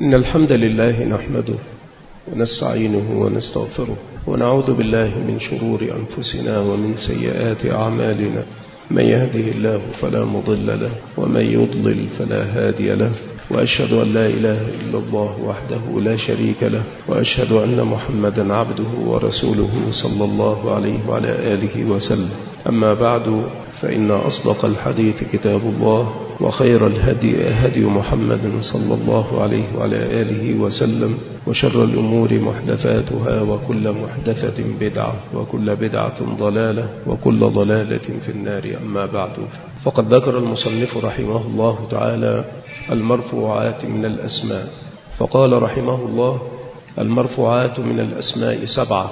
إن الحمد لله نحمده ونستعينه ونستغفره ونعوذ بالله من شرور أنفسنا ومن سيئات أعمالنا. من يهده الله فلا مضل له ومن يضلل فلا هادي له، وأشهد أن لا إله إلا الله وحده لا شريك له، وأشهد أن محمدا عبده ورسوله صلى الله عليه وعلى آله وسلم. أما بعد، فإن أصدق الحديث كتاب الله، وخير الهدي هدي محمد صلى الله عليه وعلى آله وسلم، وشر الأمور محدثاتها، وكل محدثة بدعة، وكل بدعة ضلالة، وكل ضلالة في النار. أما بعد، فقد ذكر المصنف رحمه الله تعالى المرفوعات من الأسماء، فقال رحمه الله: المرفوعات من الأسماء 7: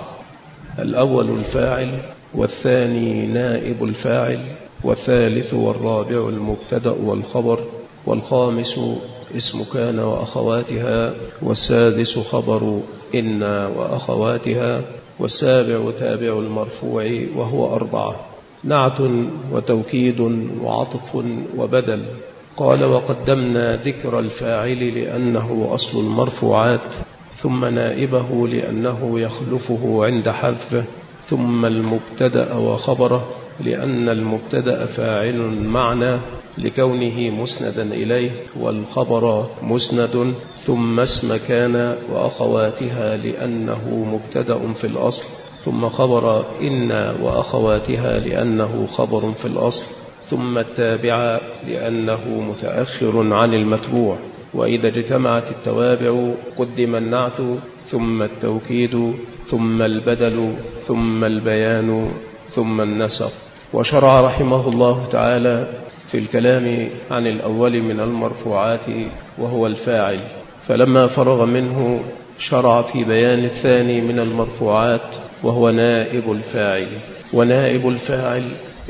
الأول الفاعل، والثاني نائب الفاعل، والثالث والرابع المبتدأ والخبر، والخامس اسم كان وأخواتها، والسادس خبر إن وأخواتها، والسابع تابع المرفوع وهو 4: نعت وتوكيد وعطف وبدل. قال: وقدمنا ذكر الفاعل لأنه أصل المرفوعات، ثم نائبه لأنه يخلفه عند حذفه، ثم المبتدأ وخبره لأن المبتدأ فاعل معنى لكونه مسندا إليه، والخبر مسند، ثم اسم كان وأخواتها لأنه مبتدأ في الأصل، ثم خبر إن وأخواتها لأنه خبر في الأصل، ثم التابع لأنه متأخر عن المتبوع. وإذا اجتمعت التوابع قدم النعت، ثم التوكيد، ثم البدل، ثم البيان، ثم النسق. وشرع رحمه الله تعالى في الكلام عن الأول من المرفوعات وهو الفاعل، فلما فرغ منه شرع في بيان الثاني من المرفوعات وهو نائب الفاعل. ونائب الفاعل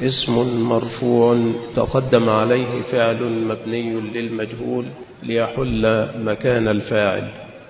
اسم مرفوع تقدم عليه فعل مبني للمجهول ليحل مكان الفاعل،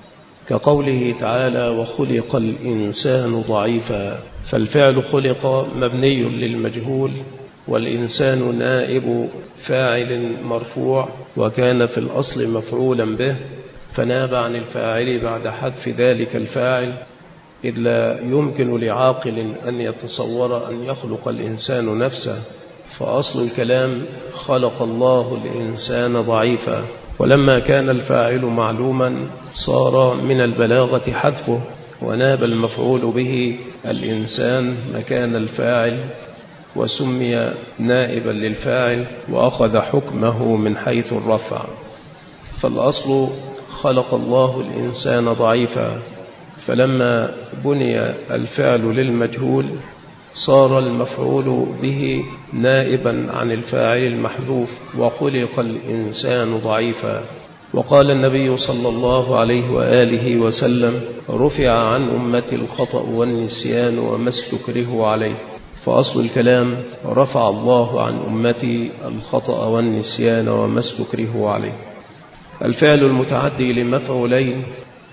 كقوله تعالى: وخلق الإنسان ضعيفا، فالفعل خلق مبني للمجهول، والإنسان نائب فاعل مرفوع، وكان في الأصل مفعولا به، فناب عن الفاعل بعد حذف ذلك الفاعل، إذ لا يمكن لعاقل أن يتصور أن يخلق الإنسان نفسه، فأصل الكلام خلق الله الإنسان ضعيفا. ولما كان الفاعل معلوما صار من البلاغة حذفه، وناب المفعول به الإنسان مكان الفاعل، وسمي نائبا للفاعل، وأخذ حكمه من حيث الرفع. فالأصل خلق الله الإنسان ضعيفا، فلما بني الفعل للمجهول صار المفعول به نائبا عن الفاعل المحذوف، وخلق الإنسان ضعيفا. وقال النبي صلى الله عليه وآله وسلم: رفع عن أمتي الخطأ والنسيان وما استكرهوا عليه. فأصل الكلام: رفع الله عن أمتي الخطأ والنسيان وما استكرهوا عليه. الفعل المتعدي لمفعولين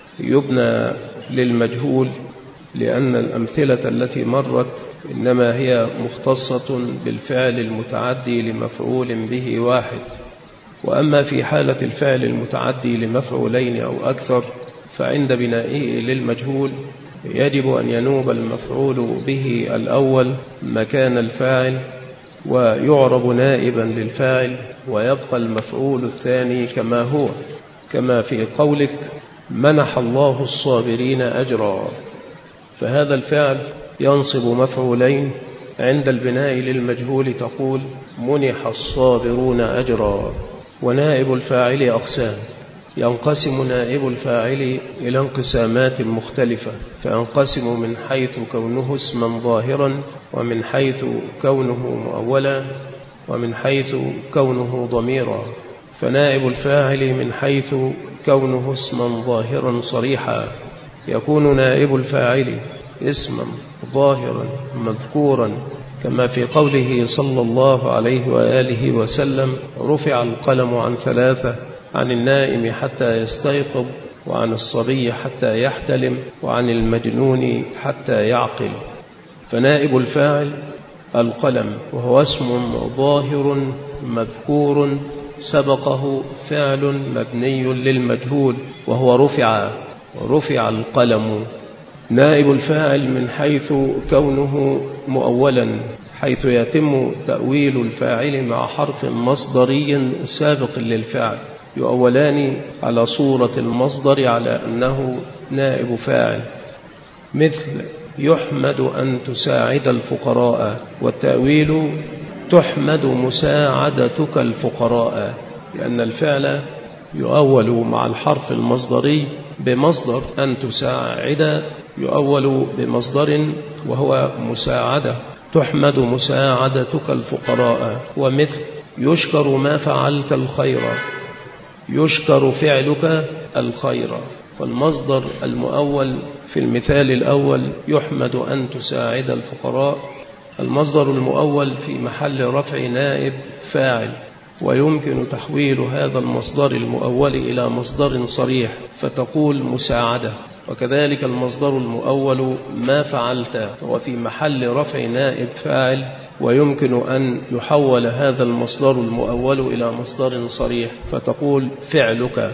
يبنى للمجهول، لأن الأمثلة التي مرت إنما هي مختصة بالفعل المتعدي لمفعول به واحد. وأما في حالة الفعل المتعدي لمفعولين أو أكثر، فعند بنائه للمجهول يجب أن ينوب المفعول به الأول مكان الفاعل، ويعرب نائبا للفاعل، ويبقى المفعول الثاني كما هو، كما في قولك: منح الله الصابرين أجرا. فهذا الفعل ينصب مفعولين، عند البناء للمجهول تقول: منح الصابرون أجرا. ونائب الفاعل أقسام: ينقسم نائب الفاعل إلى انقسامات مختلفة، فينقسم من حيث كونه اسما ظاهرا، ومن حيث كونه مؤولا، ومن حيث كونه ضميرا. فنائب الفاعل من حيث كونه اسما ظاهرا صريحا يكون نائب الفاعل اسما ظاهرا مذكورا، كما في قوله صلى الله عليه وآله وسلم: رفع القلم عن 3: عن النائم حتى يستيقظ، وعن الصبي حتى يحتلم، وعن المجنون حتى يعقل. فنائب الفاعل القلم، وهو اسم ظاهر مذكور سبقه فعل مبني للمجهول وهو رفع القلم. نائب الفاعل من حيث كونه مؤولا، حيث يتم تأويل الفاعل مع حرف مصدري سابق للفعل، يؤولان على صورة المصدر على أنه نائب فاعل، مثل يحمد أن تساعد الفقراء، والتأويل تحمد مساعدتك الفقراء، لأن الفعل يؤول مع الحرف المصدري بمصدر، أن تساعد يؤول بمصدر وهو مساعدة، تحمد مساعدتك الفقراء. ومثل يشكر ما فعلت الخير، يشكر فعلك الخير. فالمصدر المؤول في المثال الأول يحمد أن تساعد الفقراء، المصدر المؤول في محل رفع نائب فاعل، ويمكن تحويل هذا المصدر المؤول إلى مصدر صريح فتقول مساعدة. وكذلك المصدر المؤول ما فعلت هو في محل رفع نائب فاعل، ويمكن أن يحول هذا المصدر المؤول إلى مصدر صريح فتقول فعلك،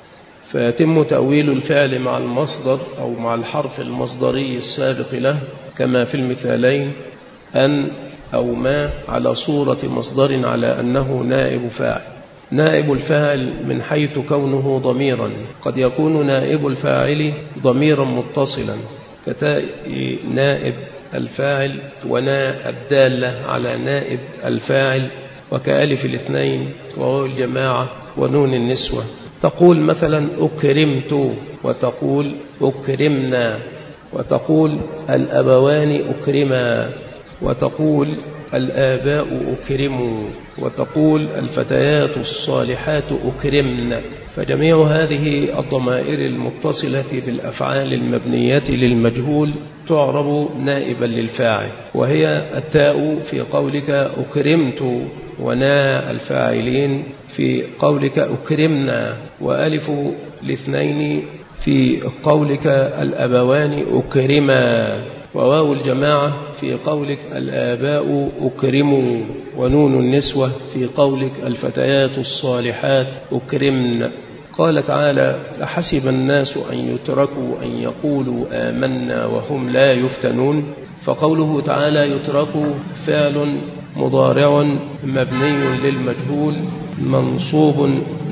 فيتم تأويل الفعل مع المصدر أو مع الحرف المصدري السابق له كما في المثالين، أن أو ما على صورة مصدر على أنه نائب فاعل. نائب الفاعل من حيث كونه ضميرا، قد يكون نائب الفاعل ضميرا متصلا كتاء نائب الفاعل وناء الدالة على نائب الفاعل، وكألف الاثنين وواو الجماعة ونون النسوة. تقول مثلا أكرمت، وتقول أكرمنا، وتقول الأبوان أكرما، وتقول الآباء أكرموا، وتقول الفتيات الصالحات أكرمن. فجميع هذه الضمائر المتصلة بالأفعال المبنية للمجهول تعرب نائبا للفاعل، وهي التاء في قولك أكرمت، وناء الفاعلين في قولك أكرمنا، وألف الاثنين في قولك الأبوان أكرما، وواو الجماعة في قولك الآباء أكرموا، ونون النسوة في قولك الفتيات الصالحات أكرمن. قال تعالى أحسب الناس أن يتركوا أن يقولوا آمنا وهم لا يفتنون. فقوله تعالى يتركوا فعل مضارع مبني للمجهول منصوب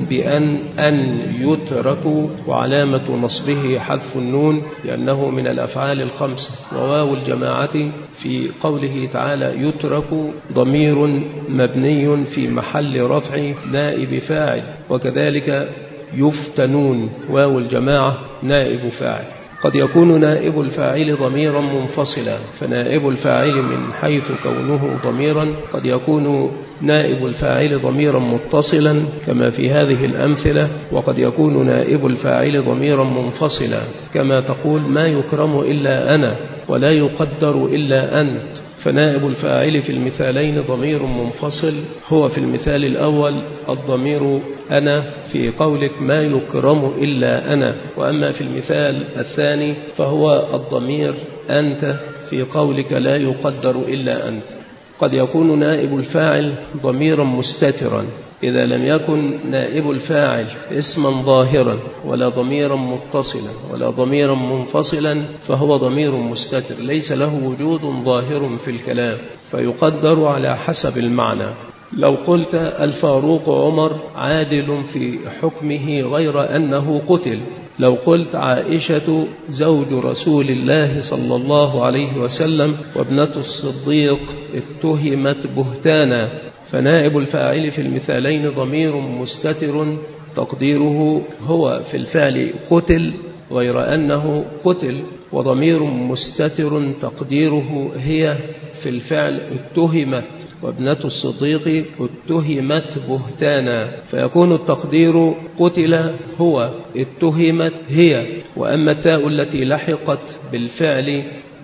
بأن يتركوا، وعلامة نصبه حذف النون لأنه من الأفعال الخمسة. وواو الجماعة في قوله تعالى يترك ضمير مبني في محل رفع نائب فاعل، وكذلك يفتنون واو الجماعة نائب فاعل. قد يكون نائب الفاعل ضميرا منفصلا، فنائب الفاعل من حيث كونه ضميرا قد يكون نائب الفاعل ضميرا متصلا كما في هذه الأمثلة، وقد يكون نائب الفاعل ضميرا منفصلا كما تقول ما يكرم إلا أنا ولا يقدر إلا أنت. فنائب الفاعل في المثالين ضمير منفصل، هو في المثال الأول الضمير أنا في قولك ما يكرم إلا أنا، وأما في المثال الثاني فهو الضمير أنت في قولك لا يقدر إلا أنت. قد يكون نائب الفاعل ضميرا مستترا، إذا لم يكن نائب الفاعل اسما ظاهرا ولا ضميرا متصلا ولا ضميرا منفصلا فهو ضمير مستتر ليس له وجود ظاهر في الكلام، فيقدر على حسب المعنى. لو قلت الفاروق عمر عادل في حكمه غير أنه قتل، لو قلت عائشة زوج رسول الله صلى الله عليه وسلم وابنة الصديق اتهمت بهتانا، فنائب الفاعل في المثالين ضمير مستتر تقديره هو في الفعل قتل غير أنه قتل، وضمير مستتر تقديره هي في الفعل اتهمت وابنة الصديق اتهمت بهتانا، فيكون التقدير قتل هو اتهمت هي. وأما التاء التي لحقت بالفعل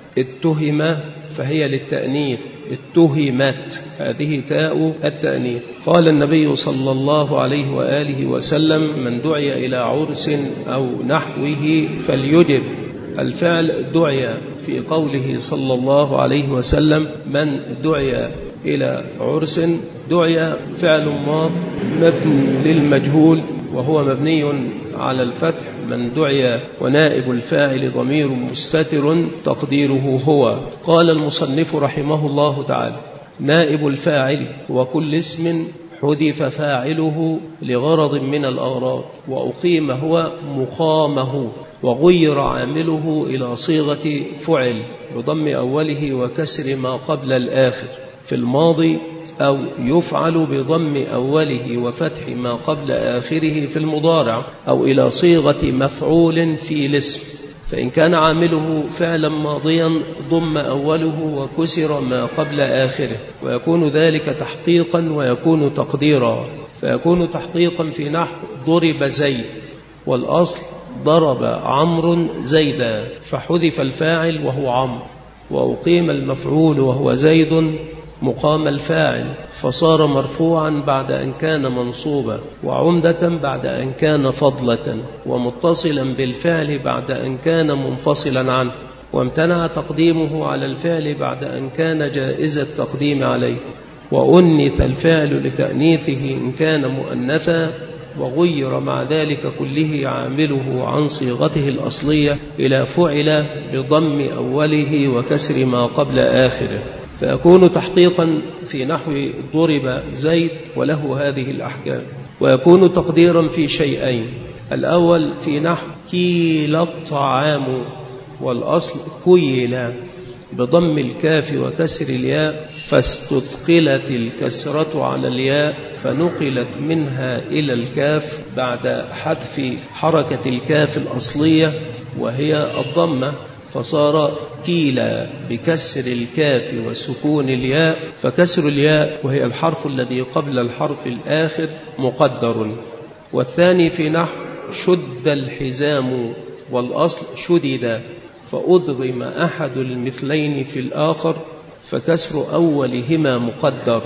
اتهم فهي للتأنيث، اتهمت هذه تاء التأنيث. قال النبي صلى الله عليه وآله وسلم من دعي إلى عرس أو نحوه فليجب. الفعل دعي في قوله صلى الله عليه وسلم من دعي إلى عرس دعي فعل ماض مبني للمجهول وهو مبني على الفتح من دعي، ونائب الفاعل ضمير مستتر تقديره هو. قال المصنف رحمه الله تعالى: نائب الفاعل وكل اسم حذف فاعله لغرض من الأغراض، وأقيم هو مقامه، وغير عامله إلى صيغة فعل بضم أوله وكسر ما قبل الآخر في الماضي، أو يفعل بضم أوله وفتح ما قبل آخره في المضارع، أو إلى صيغة مفعول في الاسم. فإن كان عامله فعلا ماضيا ضم أوله وكسر ما قبل آخره، ويكون ذلك تحقيقا ويكون تقديرا. فيكون تحقيقا في نحو ضرب زيد، والأصل ضرب عمرو زيدا، فحذف الفاعل وهو عمرو، وأقيم المفعول وهو زيد مقام الفاعل، فصار مرفوعا بعد أن كان منصوبا، وعمدة بعد أن كان فضلة، ومتصلا بالفعل بعد أن كان منفصلا عنه، وامتنع تقديمه على الفعل بعد أن كان جائز التقديم عليه، وأنث الفعل لتأنيثه إن كان مؤنثا، وغير مع ذلك كله عامله عن صيغته الأصلية إلى فعل بضم أوله وكسر ما قبل آخره. فيكون تحقيقا في نحو ضرب زيد وله هذه الأحكام. ويكون تقديرا في شيئين: الأول في نحو كيل الطعام، والأصل كيل بضم الكاف وكسر الياء، فاستثقلت الكسرة على الياء فنقلت منها إلى الكاف بعد حذف حركة الكاف الأصلية وهي الضمة، فصار كيلا بكسر الكاف وسكون الياء، فكسر الياء وهي الحرف الذي قبل الحرف الآخر مقدر. والثاني في نحو شد الحزام، والأصل شدد، فأدغم أحد المثلين في الآخر، فكسر أولهما مقدر.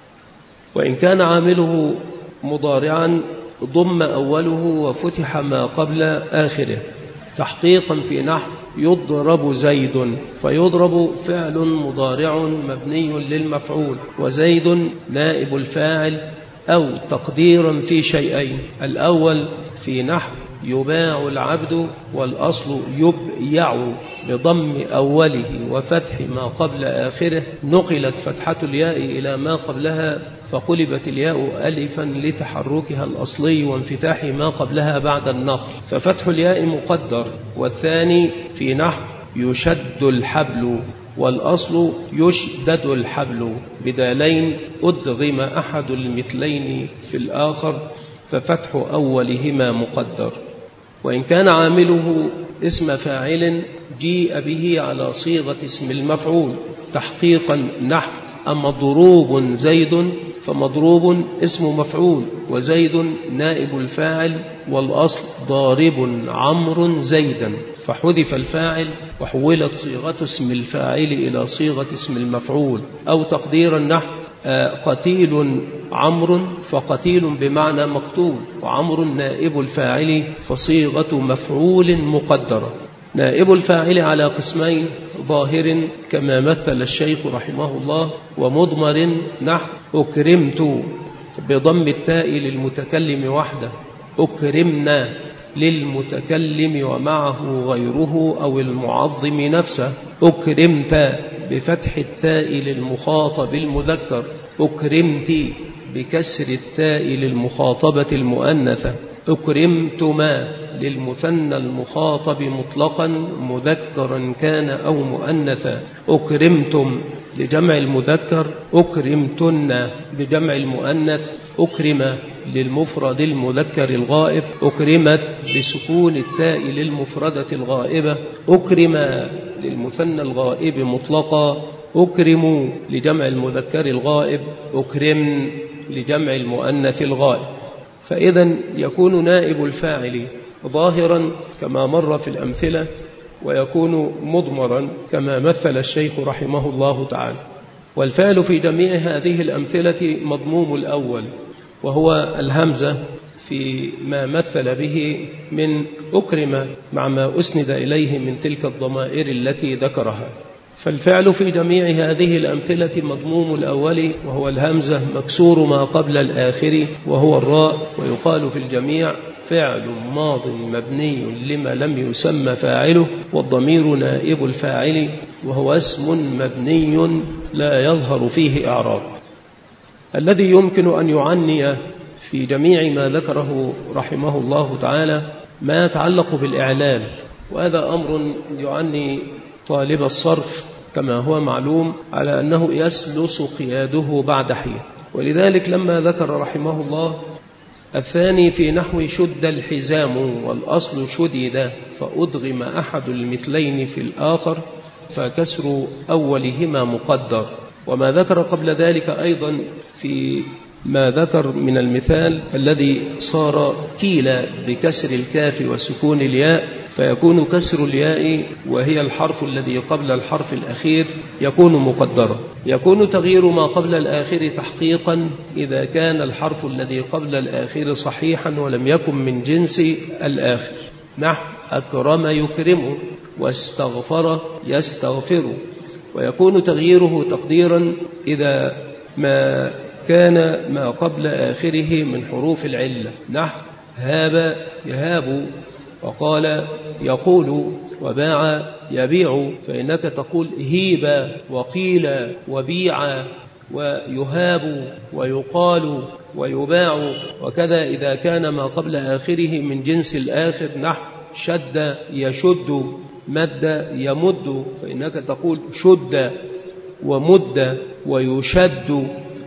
وإن كان عامله مضارعا ضم أوله وفتح ما قبل آخره، تحقيقا في نحو يضرب زيد، فيضرب فعل مضارع مبني للمفعول، وزيد نائب الفاعل. أو تقديرا في شيئين: الأول في نحو يباع العبد، والأصل يبيع بضم أوله وفتح ما قبل آخره، نقلت فتحة الياء إلى ما قبلها فقلبت الياء ألفا لتحركها الأصلي وانفتاح ما قبلها بعد النقل، ففتح الياء مقدر. والثاني في نحو يشد الحبل، والأصل يشدد الحبل بدالين أدغم أحد المثلين في الآخر، ففتح أولهما مقدر. وإن كان عامله اسم فاعل جيء به على صيغة اسم المفعول، تحقيقا نحو أمضروب زيد، فمضروب اسم مفعول وزيد نائب الفاعل، والأصل ضارب عمرو زيدا، فحذف الفاعل وحولت صيغة اسم الفاعل إلى صيغة اسم المفعول. أو تقديرا نحو قتيل عمرو، فقتيل بمعنى مقتول، وعمرو نائب الفاعل فصيغة مفعول مقدرة. نائب الفاعل على قسمين: ظاهر كما مثل الشيخ رحمه الله، ومضمر نحو أكرمت بضم التاء للمتكلم وحده، أكرمنا للمتكلم ومعه غيره أو المعظم نفسه، أكرمت بفتح التاء للمخاطب المذكر، أكرمت بكسر التاء للمخاطبة المؤنثة، أكرمتما للمثنى المخاطب مطلقا مذكرا كان أو مؤنثا، أكرمتم لجمع المذكر، أكرمتن لجمع المؤنث، أكرم للمفرد المذكر الغائب، أكرمت بسكون التاء للمفردة الغائبة، أكرم للمثنى الغائب مطلقا، أكرموا لجمع المذكر الغائب، أكرم لجمع المؤنث الغائب. فإذا يكون نائب الفاعل ظاهرا كما مر في الأمثلة، ويكون مضمرا كما مثل الشيخ رحمه الله تعالى. والفعل في جميع هذه الأمثلة مضموم الأول، وهو الهمزة في ما مثل به من أكرم مع ما أسند إليه من تلك الضمائر التي ذكرها. فالفعل في جميع هذه الأمثلة مضموم الأول وهو الهمزة مكسور ما قبل الآخر وهو الراء، ويقال في الجميع فعل ماض مبني لما لم يسمى فاعله، والضمير نائب الفاعل، وهو اسم مبني لا يظهر فيه إعراب. الذي يمكن أن يعني في جميع ما ذكره رحمه الله تعالى ما يتعلق بالإعلال، وهذا أمر يعني طالب الصرف كما هو معلوم على أنه يسلس قياده بعد حين. ولذلك لما ذكر رحمه الله الثاني في نحو شد الحزام والأصل شدد فأدغم أحد المثلين في الآخر فكسر أولهما مقدر، وما ذكر قبل ذلك أيضا في ما ذكر من المثال الذي صار كيل بكسر الكاف وسكون الياء، فيكون كسر الياء وهي الحرف الذي قبل الحرف الأخير يكون مقدرا. يكون تغيير ما قبل الآخر تحقيقا إذا كان الحرف الذي قبل الآخر صحيحا ولم يكن من جنس الآخر، نحو أكرم يكرم واستغفر يستغفر. ويكون تغييره تقديرا إذا ما كان ما قبل آخره من حروف العلة، نحو هاب يهاب، وقال يقول، وباع يبيع، فإنك تقول هيبا وقيل وبيع ويهاب ويقال ويباع. وكذا إذا كان ما قبل آخره من جنس الآخر، نحو شد يشد، مد يمد، فإنك تقول شد ومد ويشد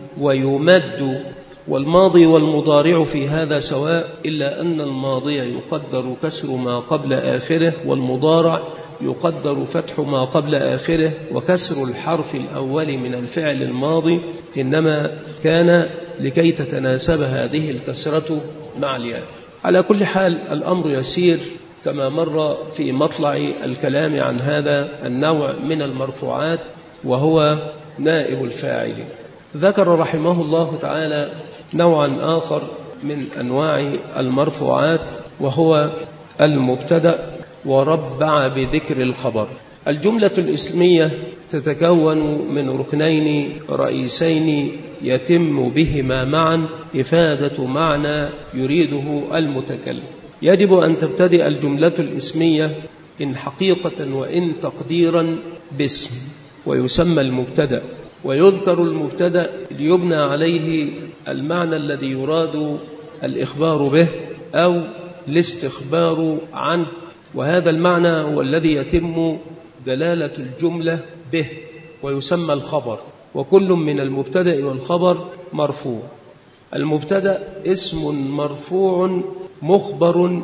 ويمد. والماضي والمضارع في هذا سواء، إلا أن الماضي يقدر كسر ما قبل آخره، والمضارع يقدر فتح ما قبل آخره، وكسر الحرف الأول من الفعل الماضي إنما كان لكي تتناسب هذه الكسرة مع الياء. على كل حال الأمر يسير كما مر في مطلع الكلام عن هذا النوع من المرفوعات وهو نائب الفاعل. ذكر رحمه الله تعالى نوعا آخر من أنواع المرفوعات وهو المبتدأ، وربع بذكر الخبر. الجملة الإسمية تتكون من ركنين رئيسين يتم بهما معا إفادة معنى يريده المتكلم. يجب أن تبتدئ الجملة الإسمية إن حقيقة وإن تقديرا باسم، ويسمى المبتدأ، ويذكر المبتدأ ليبنى عليه المعنى الذي يراد الإخبار به أو الاستخبار عنه، وهذا المعنى هو الذي يتم دلالة الجملة به ويسمى الخبر. وكل من المبتدأ والخبر مرفوع. المبتدأ اسم مرفوع مخبر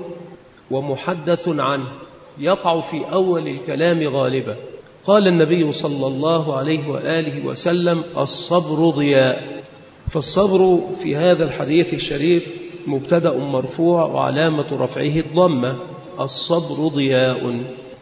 ومحدث عنه يقع في أول الكلام غالبا. قال النبي صلى الله عليه وآله وسلم الصبر ضياء، فالصبر في هذا الحديث الشريف مبتدأ مرفوع وعلامة رفعه الضمة، الصبر ضياء.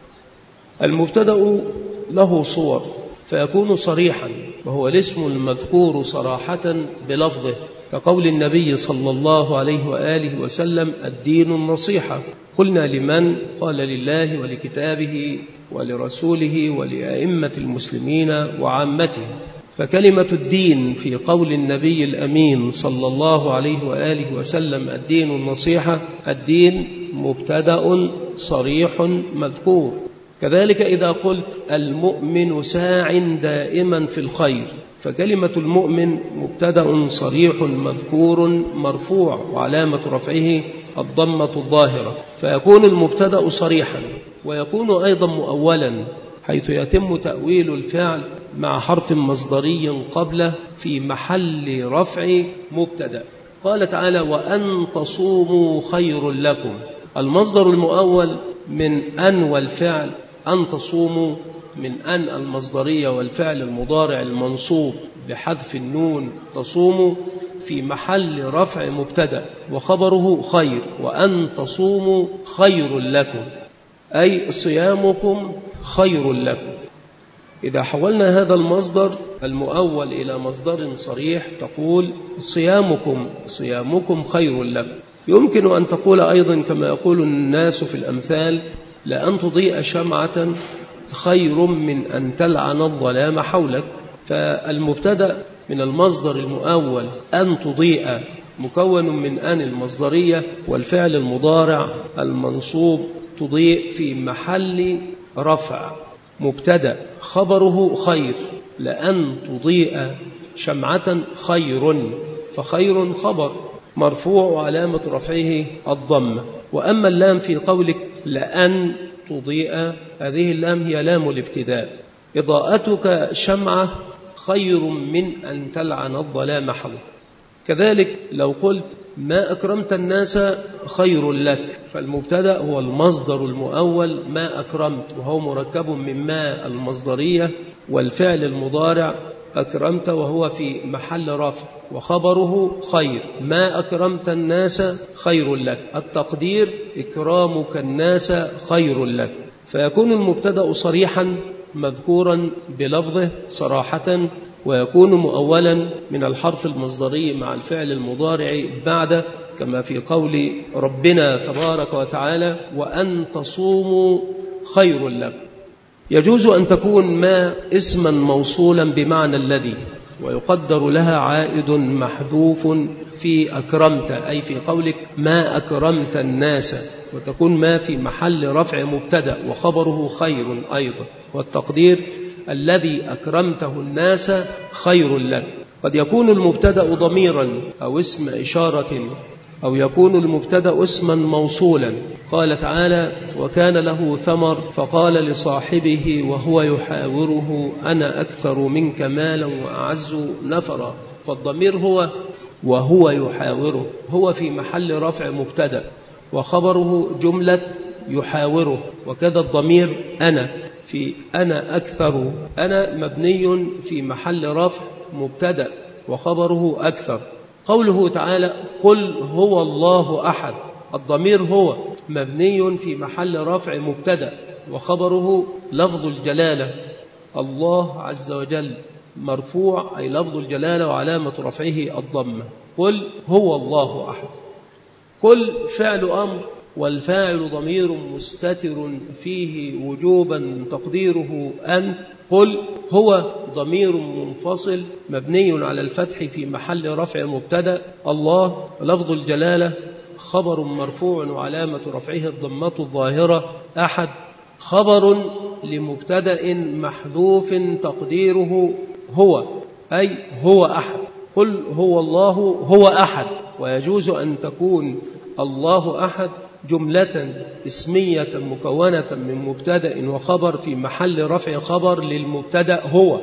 المبتدأ له صور، فيكون صريحا وهو الاسم المذكور صراحة بلفظه، كقول النبي صلى الله عليه وآله وسلم الدين النصيحة. قلنا لمن؟ قال لله ولكتابه ولرسوله ولأئمة المسلمين وعامته. فكلمة الدين في قول النبي الأمين صلى الله عليه وآله وسلم الدين النصيحة، الدين مبتدأ صريح مذكور. كذلك إذا قلت المؤمن ساع دائما في الخير، فكلمة المؤمن مبتدأ صريح مذكور مرفوع وعلامة رفعه الضمة الظاهرة، فيكون المبتدأ صريحا، ويكون أيضا مؤولا حيث يتم تأويل الفعل مع حرف مصدري قبله في محل رفع مبتدأ. قال تعالى وأن تصوموا خير لكم. المصدر المؤول من أن والفعل أن تصوموا من أن المصدرية والفعل المضارع المنصوب بحذف النون تصوموا في محل رفع مبتدأ وخبره خير، وأن تصوموا خير لكم أي صيامكم خير لكم. إذا حولنا هذا المصدر المؤول إلى مصدر صريح تقول صيامكم خير لكم. يمكن أن تقول أيضا كما يقول الناس في الأمثال لأن تضيء شمعة خير من أن تلعن الظلام حولك. فالمبتدأ من المصدر المؤول أن تضيء مكون من أن المصدرية، والفعل المضارع المنصوب تضيء في محل رفع مبتدأ خبره خير، لأن تضيء شمعة خير، فخير خبر مرفوع وعلامة رفعه الضمة. وأما اللام في قولك لأن تضيء، هذه اللام هي لام الابتداء. إضاءتك شمعة خير من أن تلعن الظلام حولك. كذلك لو قلت ما أكرمت الناس خير لك، فالمبتدأ هو المصدر المؤول ما أكرمت، وهو مركب من ما المصدرية، والفعل المضارع أكرمت وهو في محل رفع، وخبره خير. ما أكرمت الناس خير لك، التقدير إكرامك الناس خير لك. فيكون المبتدأ صريحا مذكورا بلفظه صراحة، ويكون مؤولا من الحرف المصدري مع الفعل المضارع بعد، كما في قول ربنا تبارك وتعالى وأن تصوموا خير لكم. يجوز أن تكون ما اسما موصولا بمعنى الذي، ويقدر لها عائد محذوف في أكرمت، أي في قولك ما أكرمت الناس، وتكون ما في محل رفع مبتدأ وخبره خير أيضا، والتقدير الذي أكرمته الناس خير لك. قد يكون المبتدأ ضميرا أو اسم إشارة، أو يكون المبتدأ اسما موصولا. قال تعالى وكان له ثمر فقال لصاحبه وهو يحاوره أنا أكثر منك مالا وأعز نفرا. فالضمير هو وهو يحاوره، هو في محل رفع مبتدأ وخبره جملة يحاوره. وكذا الضمير أنا في أنا أكثر، أنا مبني في محل رفع مبتدأ وخبره أكثر. قوله تعالى قل هو الله أحد، الضمير هو مبني في محل رفع مبتدأ وخبره لفظ الجلالة الله عز وجل مرفوع، أي لفظ الجلالة وعلامة رفعه الضمة. قل هو الله أحد. قل فعل أمر، والفاعل ضمير مستتر فيه وجوبا تقديره أن. قل هو ضمير منفصل مبني على الفتح في محل رفع مبتدأ. الله لفظ الجلالة خبر مرفوع وعلامة رفعه الضمة الظاهرة. أحد خبر لمبتدأ محذوف تقديره هو، أي هو أحد. قل هو الله هو أحد. ويجوز أن تكون الله أحد جملة اسمية مكونة من مبتدأ وخبر في محل رفع خبر للمبتدأ هو.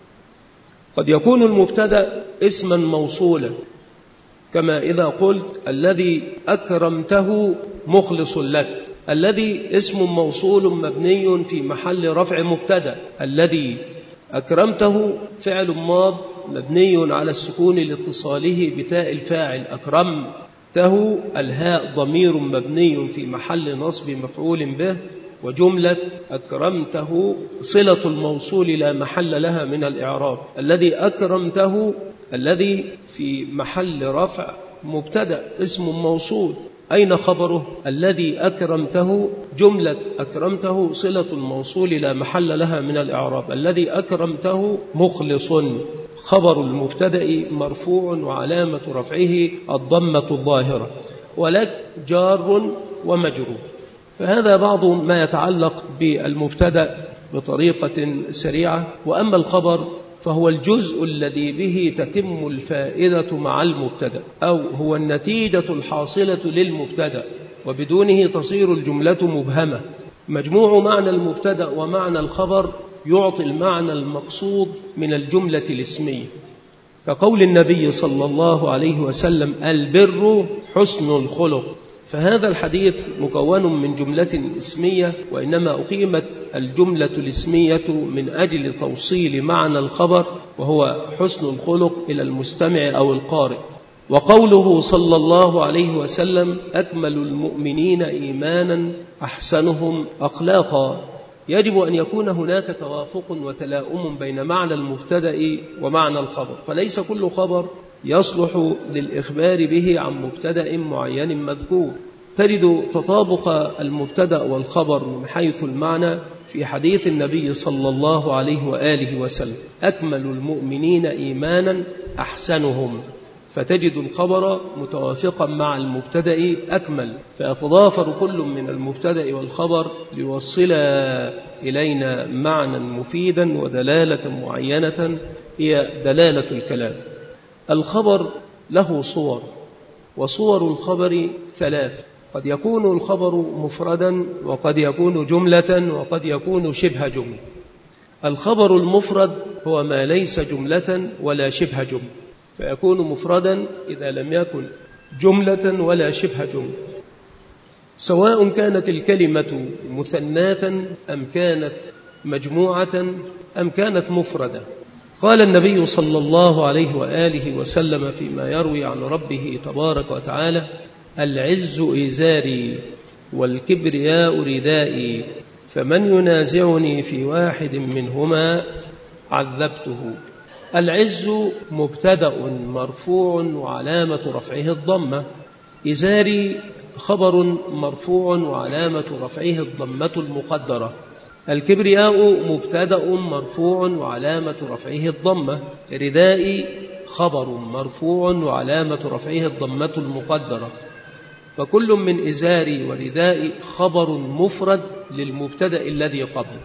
قد يكون المبتدأ اسما موصولا، كما إذا قلت الذي أكرمته مخلص لك. الذي اسم موصول مبني في محل رفع مبتدأ، الذي أكرمته فعل ماض مبني على السكون لاتصاله بتاء الفاعل أكرمته، الهاء ضمير مبني في محل نصب مفعول به، وجملة أكرمته صلة الموصول لا محل لها من الإعراب. الذي أكرمته الذي في محل رفع مبتدأ اسم موصول. أين خبره؟ الذي أكرمته جملة أكرمته صلة الموصول لا محل لها من الإعراب. الذي أكرمته مخلص خبر المبتدأ مرفوع وعلامة رفعه الضمة الظاهرة. ولك جار ومجرور. فهذا بعض ما يتعلق بالمبتدأ بطريقة سريعة. وأما الخبر فهو الجزء الذي به تتم الفائدة مع المبتدأ، أو هو النتيجة الحاصلة للمبتدأ، وبدونه تصير الجملة مبهمة. مجموع معنى المبتدأ ومعنى الخبر يعطي المعنى المقصود من الجملة الاسمية، كقول النبي صلى الله عليه وسلم البر حسن الخلق. فهذا الحديث مكون من جملة اسمية، وإنما أقيمت الجملة الاسمية من أجل توصيل معنى الخبر وهو حسن الخلق إلى المستمع أو القارئ. وقوله صلى الله عليه وسلم أكمل المؤمنين إيمانا أحسنهم أخلاقا، يجب أن يكون هناك توافق وتلاؤم بين معنى المبتدأ ومعنى الخبر، فليس كل خبر يصلح للإخبار به عن مبتدأ معين مذكور. تجد تطابق المبتدأ والخبر من حيث المعنى في حديث النبي صلى الله عليه وآله وسلم: أكمل المؤمنين إيمانا أحسنهم، فتجد الخبر متوافقا مع المبتدأ أكمل، فيتضافر كل من المبتدأ والخبر ليوصل إلينا معنى مفيدا ودلالة معينة هي دلالة الكلام. الخبر له صور، وصور الخبر ثلاث: قد يكون الخبر مفردا، وقد يكون جملة، وقد يكون شبه جملة. الخبر المفرد هو ما ليس جملة ولا شبه جملة، فيكون مفردا إذا لم يكن جملة ولا شبه جملة، سواء كانت الكلمة مثناة أم كانت مجموعة أم كانت مفردة. قال النبي صلى الله عليه وآله وسلم فيما يروي عن ربه تبارك وتعالى: العز إزاري والكبرياء ردائي، فمن ينازعني في واحد منهما عذبته. العز مبتدأ مرفوع وعلامة رفعه الضمة، إزاري خبر مرفوع وعلامة رفعه الضمة المقدرة، الكبرياء مبتدأ مرفوع وعلامة رفعه الضمة، ردائي خبر مرفوع وعلامة رفعه الضمة المقدرة. فكل من إزاري وردائي خبر مفرد للمبتدأ الذي قبله.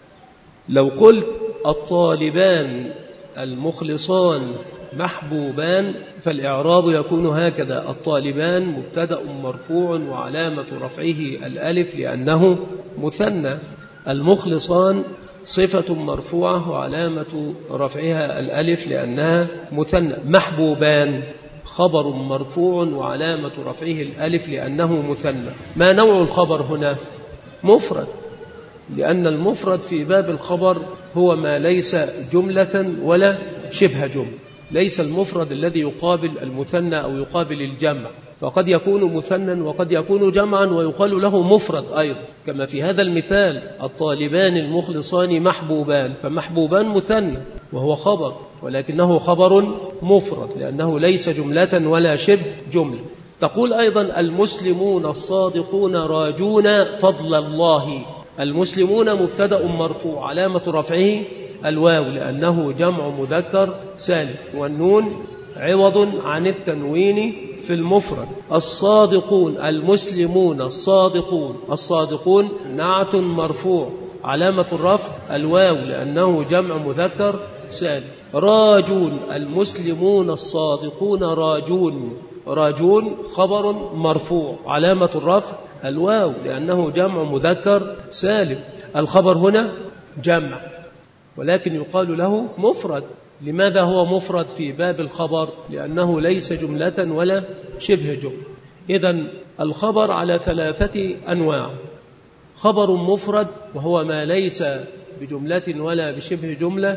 لو قلت الطالبان المخلصان محبوبان، فالإعراب يكون هكذا: الطالبان مبتدأ مرفوع وعلامة رفعه الألف لأنه مثنى، المخلصان صفة مرفوعة وعلامة رفعها الألف لأنها مثنى، محبوبان خبر مرفوع وعلامة رفعه الألف لأنه مثنى. ما نوع الخبر هنا؟ مفرد، لأن المفرد في باب الخبر هو ما ليس جملة ولا شبه جملة، ليس المفرد الذي يقابل المثنى أو يقابل الجمع، فقد يكون مثنى وقد يكون جمعا ويقال له مفرد أيضا، كما في هذا المثال: الطالبان المخلصان محبوبان، فمحبوبان مثنى وهو خبر، ولكنه خبر مفرد لأنه ليس جملة ولا شبه جملة. تقول أيضا: المسلمون الصادقون راجون فضل الله، المسلمون مبتدأ مرفوع علامة رفعه الواو لأنه جمع مذكر سالم، والنون عوض عن التنوين في المفرد. الصادقون المسلمون الصادقون، الصادقون نعت مرفوع علامة الرفع الواو لأنه جمع مذكر سالم. راجون المسلمون الصادقون راجون، راجون خبر مرفوع علامة الرفع الواو لأنه جمع مذكر سالم. الخبر هنا جمع ولكن يقال له مفرد. لماذا هو مفرد في باب الخبر؟ لأنه ليس جملة ولا شبه جملة. إذن الخبر على ثلاثة أنواع: خبر مفرد وهو ما ليس بجملة ولا بشبه جملة،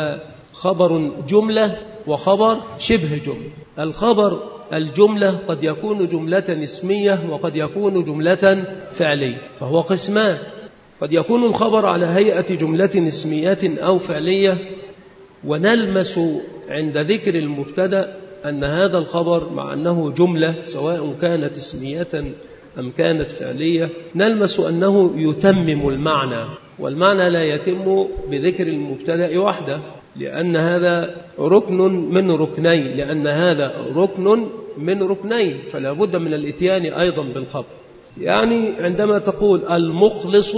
وخبر جملة، وخبر شبه جملة. الخبر الجملة قد يكون جملة اسمية وقد يكون جملة فعلية، فهو قسمان: قد يكون الخبر على هيئة جملة اسمية أو فعلية، ونلمس عند ذكر المبتدأ أن هذا الخبر مع أنه جملة سواء كانت اسمية أم كانت فعلية نلمس أنه يتمم المعنى، والمعنى لا يتم بذكر المبتدأ وحده، لأن هذا ركن من ركنين، لأن هذا ركن من ركنين، فلا بد من الإتيان أيضا بالخبر. يعني عندما تقول المخلص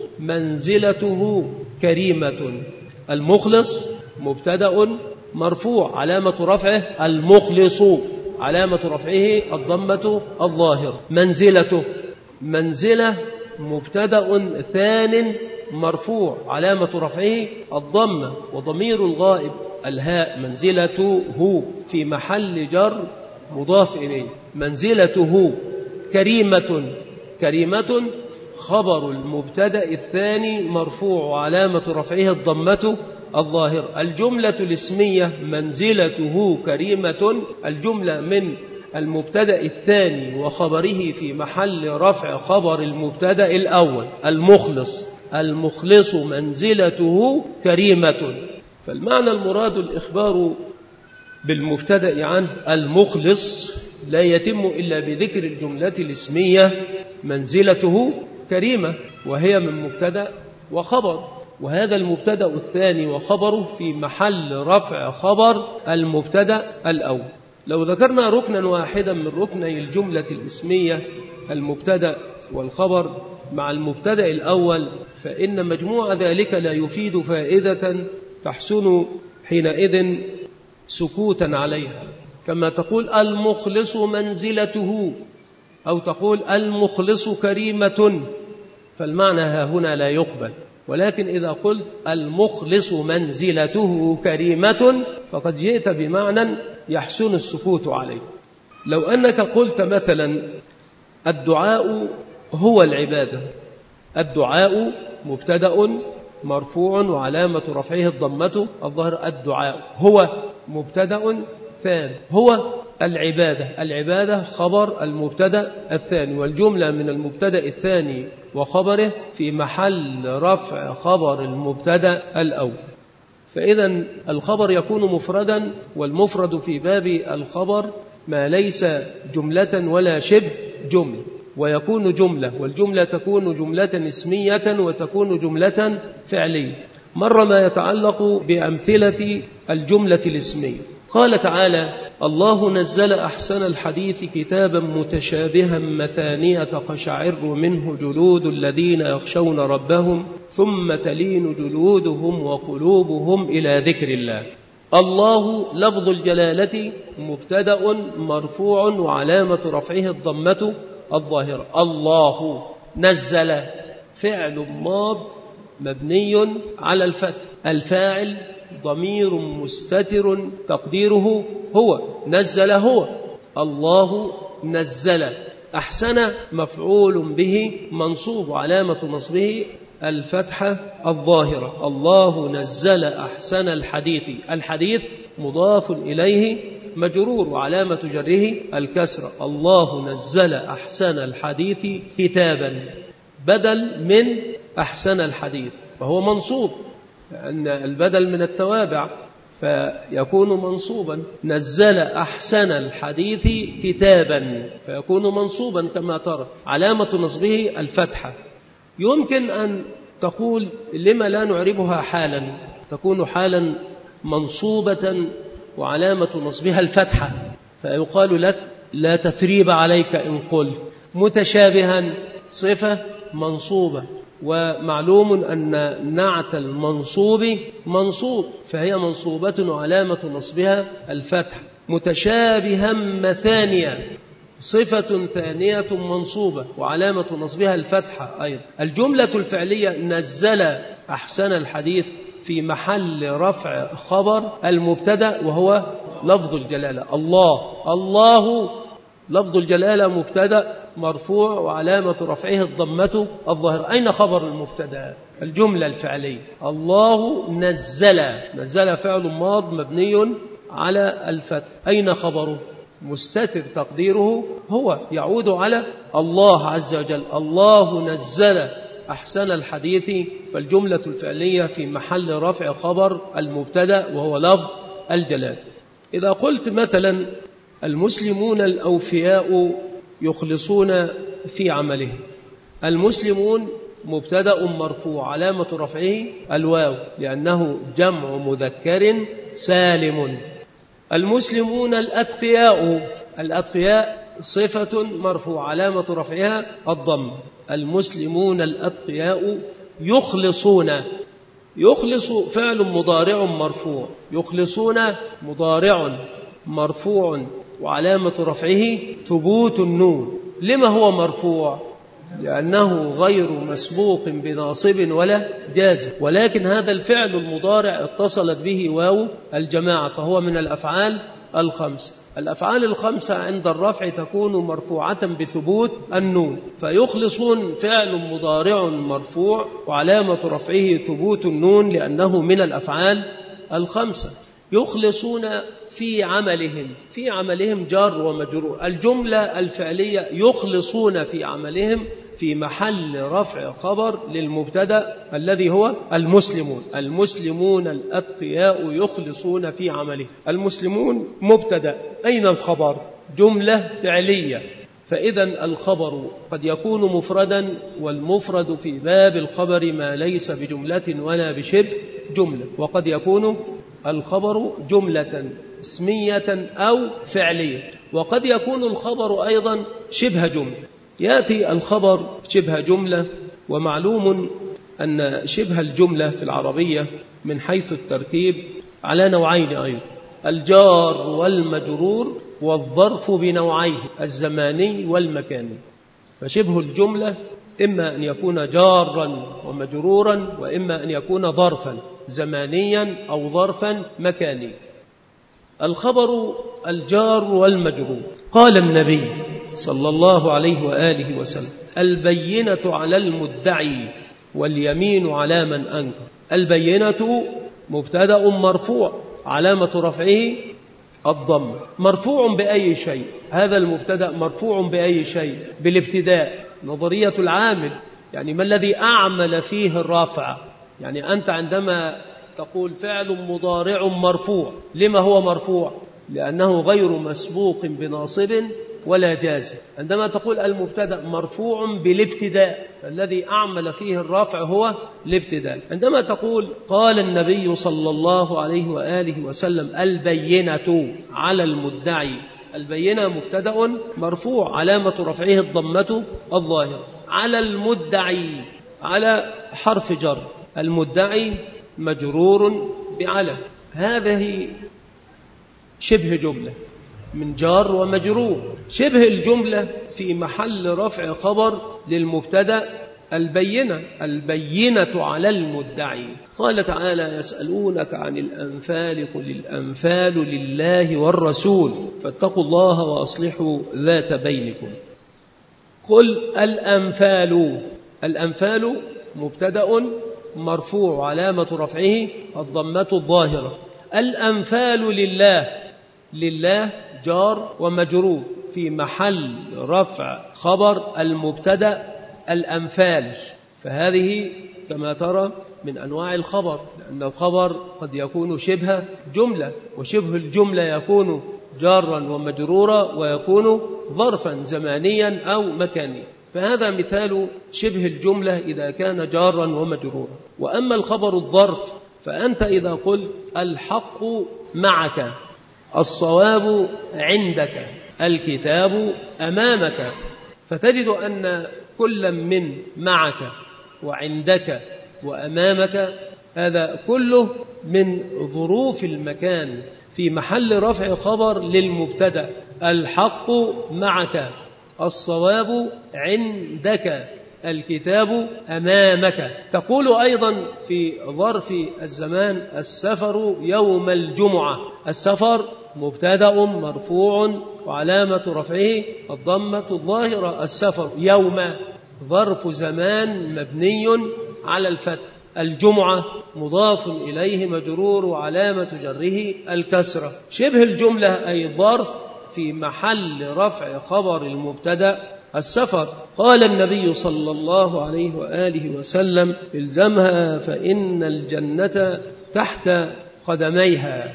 منزلته كريمة، المخلص مبتدأ مرفوع علامة رفعه المخلص، علامة رفعه الضمة الظاهرة. منزلته، منزلة مبتدأ ثان مرفوع علامة رفعه الضمة، وضمير الغائب الهاء، منزلته في محل جر مضاف إليه. منزلته كريمة، كريمة خبر المبتدأ الثاني مرفوع علامة رفعه الضمة الظاهرة. الجملة الاسمية منزلته كريمة، الجملة من المبتدأ الثاني وخبره في محل رفع خبر المبتدأ الأول المخلص، المخلص منزلته كريمة. فالمعنى المراد الإخبار بالمبتدأ عنه المخلص لا يتم إلا بذكر الجملة الاسمية منزلته كريمة، وهي من مبتدأ وخبر، وهذا المبتدأ الثاني وخبره في محل رفع خبر المبتدأ الأول. لو ذكرنا ركنا واحدا من ركني الجملة الاسمية المبتدأ والخبر مع المبتدأ الأول، فإن مجموع ذلك لا يفيد فائدة تحسن حينئذ سكوتا عليها، كما تقول المخلص منزلته، أو تقول المخلص كريمة، فالمعنى ها هنا لا يقبل. ولكن إذا قلت المخلص منزلته كريمة فقد جئت بمعنى يحسن السكوت عليه. لو أنك قلت مثلا الدعاء هو العبادة، الدعاء مبتدأ مرفوع وعلامة رفعه الضمة الظاهرة، الدعاء هو مبتدأ ثاني، هو العبادة، العبادة خبر المبتدأ الثاني، والجملة من المبتدأ الثاني وخبره في محل رفع خبر المبتدأ الأول. فإذا الخبر يكون مفردا، والمفرد في باب الخبر ما ليس جملة ولا شبه جملة، ويكون جملة، والجملة تكون جملة اسمية وتكون جملة فعلية. مر ما يتعلق بأمثلة الجملة الاسمية. قال تعالى: الله نزل أحسن الحديث كتابا متشابها مثانية تقشعر منه جلود الذين يخشون ربهم ثم تلين جلودهم وقلوبهم إلى ذكر الله. الله لفظ الجلالة مبتدأ مرفوع وعلامة رفعه الضمة الظاهرة. الله نزل فعل ماض مبني على الفتح، الفاعل ضمير مستتر تقديره هو، نزل هو، الله نزل. أحسن مفعول به منصوب علامة نصبه الفتحة الظاهرة. الله نزل أحسن الحديث، الحديث مضاف إليه مجرور وعلامة جره الكسرة. الله نزل أحسن الحديث كتابا بدل من أحسن الحديث، فهو منصوب لأن البدل من التوابع فيكون منصوبا. نزل أحسن الحديث كتابا فيكون منصوبا كما ترى، علامة نصبه الفتحة. يمكن أن تقول لما لا نعربها حالا، تكون حالا منصوبة وعلامة نصبها الفتحة، فيقال لك لا تثريب عليك إن قلت. متشابها صفة منصوبة، ومعلوم أن نعت المنصوب منصوب، فهي منصوبة وعلامة نصبها الفتح. متشابها مثانية صفة ثانية منصوبة وعلامة نصبها الفتحة أيضا. الجملة الفعلية نزل أحسن الحديث في محل رفع خبر المبتدأ وهو لفظ الجلالة الله. الله لفظ الجلالة مبتدأ مرفوع وعلامة رفعه الضمة الظاهرة. أين خبر المبتدأ؟ الجملة الفعلية الله نزل، نزل فعل ماض مبني على الفتح. أين خبره؟ مستتر تقديره هو، يعود على الله عز وجل. الله نزل أحسن الحديث، فالجملة الفعلية في محل رفع خبر المبتدأ وهو لفظ الجلال. إذا قلت مثلا المسلمون الأوفياء يخلصون في عملهم، المسلمون مبتدأ مرفوع علامة رفعه الواو لأنه جمع مذكر سالم. المسلمون الأتقياء، الأتقياء صفة مرفوع علامة رفعها الضم. المسلمون الأتقياء يخلصون، يخلص فعل مضارع مرفوع، يخلصون مضارع مرفوع وعلامة رفعه ثبوت النون. لما هو مرفوع؟ لأنه غير مسبوق بناصب ولا جازم، ولكن هذا الفعل المضارع اتصلت به واو الجماعة فهو من الأفعال الخمسة. الأفعال الخمسة عند الرفع تكون مرفوعة بثبوت النون، فيخلصون فعل مضارع مرفوع وعلامة رفعه ثبوت النون لأنه من الأفعال الخمسة. يخلصون في عملهم، في عملهم جار ومجرور. الجملة الفعلية يخلصون في عملهم في محل رفع خبر للمبتدأ الذي هو المسلمون. المسلمون الأتقياء يخلصون في عملهم. المسلمون مبتدأ، أين الخبر؟ جملة فعلية. فإذا الخبر قد يكون مفردا، والمفرد في باب الخبر ما ليس بجملة ولا بشبه جملة. وقد يكون الخبر جملة اسمية أو فعلية، وقد يكون الخبر أيضا شبه جملة. يأتي الخبر شبه جملة، ومعلوم أن شبه الجملة في العربية من حيث التركيب على نوعين أيضا: الجار والمجرور، والظرف بنوعيه الزماني والمكاني. فشبه الجملة إما أن يكون جارا ومجرورا، وإما أن يكون ظرفا زمانيا أو ظرفا مكانيا. الخبر الجار والمجرور. قال النبي صلى الله عليه وآله وسلم: البينة على المدعي واليمين على من أنكر. البينة مبتدأ مرفوع، علامة رفعه الضم. مرفوع بأي شيء؟ هذا المبتدأ مرفوع بأي شيء؟ بالابتداء، نظرية العامل، يعني ما الذي أعمل فيه الرافع؟ يعني أنت عندما تقول فعل مضارع مرفوع، لما هو مرفوع؟ لأنه غير مسبوق بناصب ولا جازم. عندما تقول المبتدأ مرفوع بالابتداء، الذي أعمل فيه الرافع هو الابتداء. عندما تقول قال النبي صلى الله عليه وآله وسلم: البينة على المدعي. البينة مبتدأ مرفوع، علامة رفعه الضمة الظاهرة. على المدعي، على حرف جر، المدعي مجرور بعلى. هذه شبه جملة من جار ومجرور. شبه الجملة في محل رفع خبر للمبتدأ البينة. البينة على المدعي. قال تعالى: يسألونك عن الأنفال قل الأنفال لله والرسول فاتقوا الله وأصلحوا ذات بينكم. قل الأنفال. الأنفال مبتدأ مرفوع، علامة رفعه الضمة الظاهرة. الأنفال لله. لله جار ومجرور في محل رفع خبر المبتدأ الأنفال. فهذه كما ترى من أنواع الخبر، لأن الخبر قد يكون شبه جملة، وشبه الجملة يكون جارا ومجرورا، ويكون ظرفا زمانيا أو مكانيا. فهذا مثال شبه الجملة إذا كان جارا ومجرورا. وأما الخبر الظرف، فأنت إذا قلت الحق معك، الصواب عندك، الكتاب أمامك، فتجد أن كل من معك وعندك وأمامك هذا كله من ظروف المكان في محل رفع خبر للمبتدأ. الحق معك، الصواب عندك، الكتاب أمامك. تقول أيضا في ظرف الزمان: السفر يوم الجمعة. السفر مبتدأ مرفوع وعلامة رفعه الضمة الظاهرة. السفر يوم ظرف زمان مبني على الفتح. الجمعة مضاف إليه مجرور وعلامة جره الكسرة. شبه الجملة أي ظرف في محل رفع خبر المبتدأ السفر. قال النبي صلى الله عليه وآله وسلم: الزمها فإن الجنة تحت قدميها.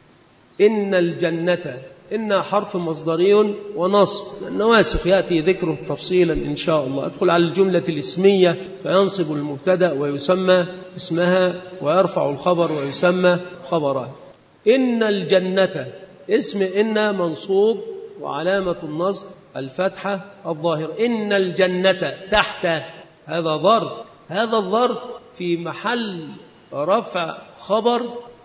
إن الجنة، إن حرف مصدري ونصب، النواسخ يأتي ذكره تفصيلا إن شاء الله. أدخل على الجملة الاسمية فينصب المبتدأ ويسمى اسمها، ويرفع الخبر ويسمى خبرها. إن الجنة، اسم إن منصوب وعلامة النصب الفتحة الظاهرة. إن الجنة تحت، هذا ظرف. هذا الظرف في محل رفع خبر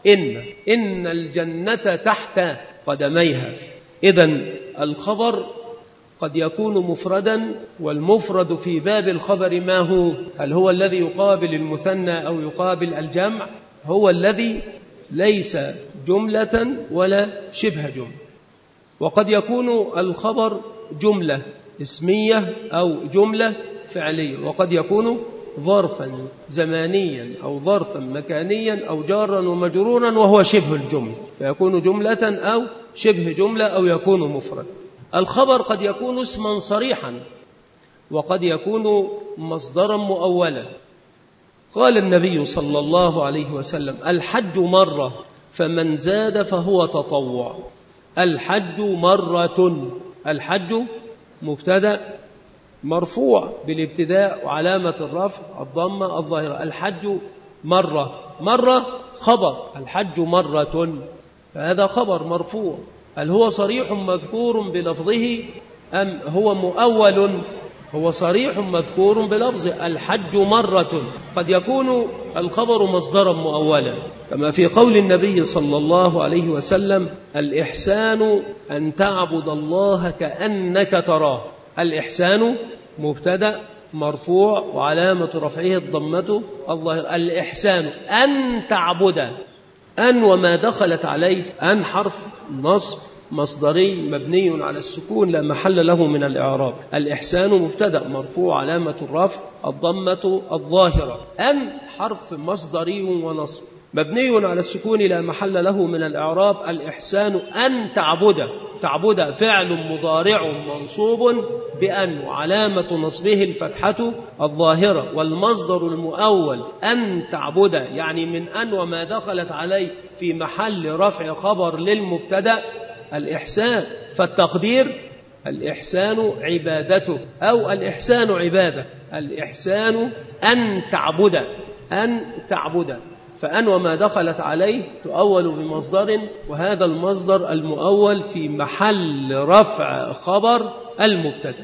إن الجنة تحت قدميها. إذن الخبر قد يكون مفردا، والمفرد في باب الخبر ما هو؟ هل هو الذي يقابل المثنى أو يقابل الجمع؟ هو الذي ليس جملة ولا شبه جملة. وقد يكون الخبر جملة اسمية أو جملة فعلية، وقد يكون ظرفا زمانيا أو ظرفا مكانيا أو جارا ومجرورا وهو شبه الجملة، فيكون جملة أو شبه جملة أو يكون مفرد. الخبر قد يكون اسما صريحا، وقد يكون مصدرا مؤولا. قال النبي صلى الله عليه وسلم: الحج مرة فمن زاد فهو تطوع. الحج مرة. الحج مبتدأ مرفوع بالابتداء وعلامة الرفع الضمة الظاهرة. الحج مرة. مرة خبر، الحج مرة، فهذا خبر مرفوع. هل هو صريح مذكور بلفظه أم هو مؤول؟ هو صريح مذكور بلفظه الحج مرة. قد يكون الخبر مصدرا مؤولا كما في قول النبي صلى الله عليه وسلم: الإحسان أن تعبد الله كأنك تراه. الإحسان مبتدأ مرفوع وعلامة رفعه الضمة الظاهرة. الإحسان أن تعبد. أن وما دخلت عليه، أن حرف نصب مصدري مبني على السكون لا محل له من الإعراب. الإحسان مبتدأ مرفوع علامة الرفع الضمة الظاهرة. أن حرف مصدري ونصب مبني على السكون لا محل له من الإعراب. الإحسان أن تعبد. تعبد فعل مضارع منصوب بأن وعلامة نصبه الفتحة الظاهرة، والمصدر المؤول أن تعبد يعني من أن وما دخلت عليه في محل رفع خبر للمبتدأ الإحسان. فالتقدير الإحسان عبادته أو الإحسان عبادة. الإحسان أن تعبد. أن تعبد. فأن وما دخلت عليه تؤول بمصدر، وهذا المصدر المؤول في محل رفع خبر المبتدأ.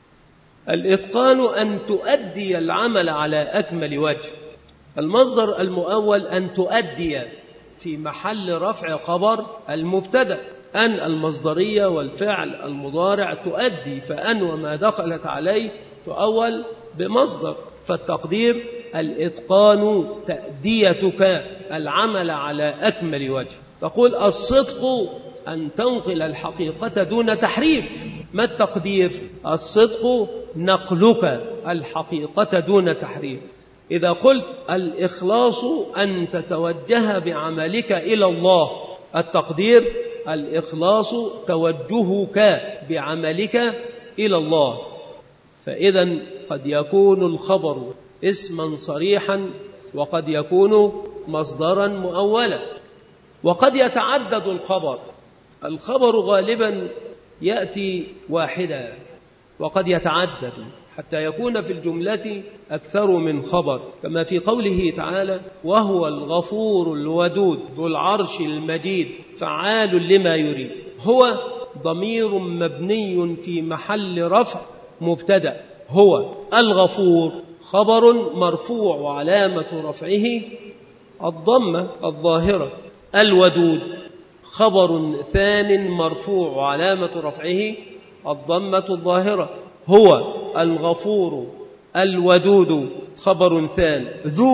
الإتقان أن تؤدي العمل على أكمل وجه. المصدر المؤول أن تؤدي في محل رفع خبر المبتدأ. أن المصدرية والفعل المضارع تؤدي، فأن وما دخلت عليه تؤول بمصدر. فالتقدير الإتقان تأديتك العمل على أكمل وجه. تقول الصدق أن تنقل الحقيقة دون تحريف. ما التقدير؟ الصدق نقلك الحقيقة دون تحريف. إذا قلت الإخلاص أن تتوجه بعملك إلى الله، التقدير الإخلاص توجهك بعملك إلى الله. فإذا قد يكون الخبر اسما صريحا وقد يكون مصدرا مؤولا، وقد يتعدد الخبر. الخبر غالبا يأتي واحدا وقد يتعدد حتى يكون في الجملة أكثر من خبر، كما في قوله تعالى: وهو الغفور الودود ذو العرش المجيد فعال لما يريد. هو ضمير مبني في محل رفع مبتدأ. هو الغفور خبر مرفوع وعلامة رفعه الضمة الظاهرة. الودود خبر ثان مرفوع وعلامة رفعه الضمة الظاهرة. هو الغفور الودود خبر ثان.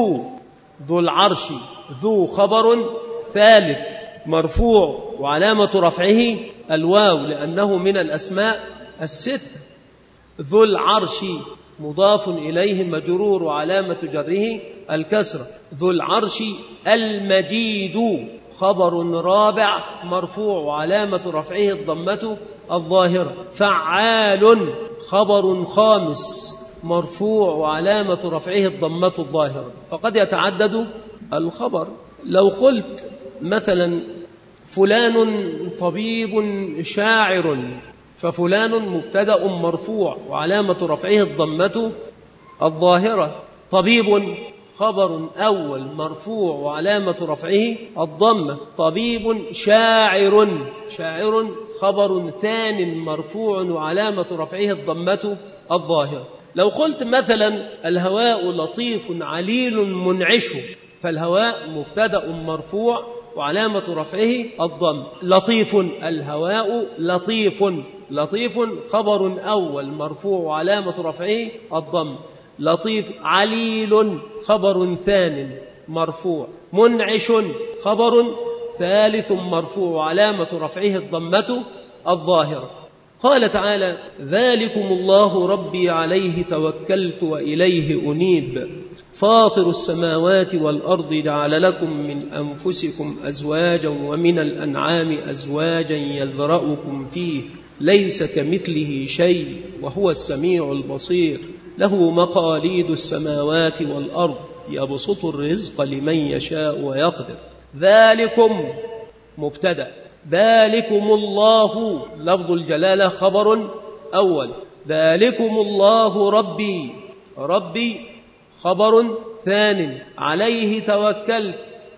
ذو العرش ذو خبر ثالث مرفوع وعلامة رفعه الواو لأنه من الأسماء الستة. ذو العرش مضاف إليه مجرور وعلامة جره الكسرة. ذو العرش المجيد خبر رابع مرفوع وعلامة رفعه الضمة الظاهرة. فعال خبر خامس مرفوع وعلامة رفعه الضمة الظاهرة. فقد يتعدد الخبر. لو قلت مثلا فلان طبيب شاعر، ففلان مبتدأ مرفوع وعلامة رفعه الضمة الظاهرة. طبيب خبر أول مرفوع وعلامة رفعه الضمة. طبيب شاعر خبر ثان مرفوع وعلامة رفعه الضمة الظاهرة. لو قلت مثلا الهواء لطيف عليل منعش، فالهواء مبتدأ مرفوع وعلامة رفعه الضم. لطيف الهواء لطيف خبر أول مرفوع وعلامة رفعه الضم. لطيف عليل خبر ثان مرفوع. منعش خبر ثالث مرفوع وعلامة رفعه الضمة الظاهرة. قال تعالى: ذلكم الله ربي عليه توكلت وإليه أنيب فاطر السماوات والأرض جعل لكم من أنفسكم أزواجا ومن الأنعام أزواجا يذرأكم فيه ليس كمثله شيء وهو السميع البصير له مقاليد السماوات والأرض يبسط الرزق لمن يشاء ويقدر. ذلكم مبتدأ ذلكم الله، لفظ الجلالة خبر أول، ذلكم الله ربي، ربي خبر ثان، عليه توكلت،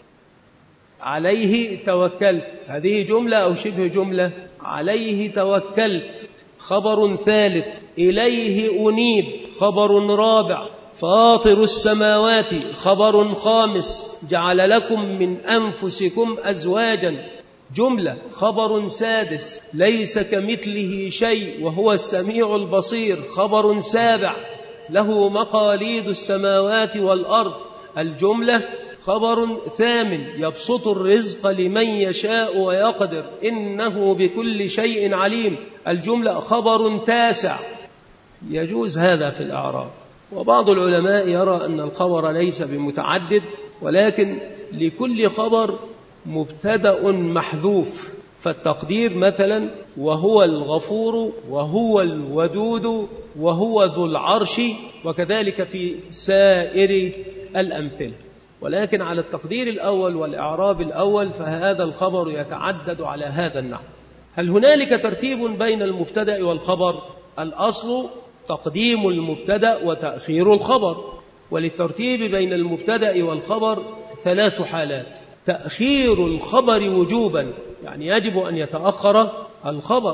عليه توكلت، هذه جملة أو شبه جملة، عليه توكلت خبر ثالث، إليه أنيب خبر رابع، فاطر السماوات خبر خامس، جعل لكم من أنفسكم أزواجا جملة خبر سادس، ليس كمثله شيء وهو السميع البصير خبر سابع، له مقاليد السماوات والأرض الجملة خبر ثامن، يبسط الرزق لمن يشاء ويقدر إنه بكل شيء عليم الجملة خبر تاسع. يجوز هذا في الأعراب. وبعض العلماء يرى أن الخبر ليس بمتعدد، ولكن لكل خبر مبتدأ محذوف، فالتقدير مثلا وهو الغفور وهو الودود وهو ذو العرش، وكذلك في سائر الأمثلة. ولكن على التقدير الأول والإعراب الأول فهذا الخبر يتعدد على هذا النحو. هل هنالك ترتيب بين المبتدأ والخبر؟ الأصل تقديم المبتدأ وتأخير الخبر، وللترتيب بين المبتدأ والخبر ثلاث حالات: تأخير الخبر وجوبا، يعني يجب أن يتأخر الخبر،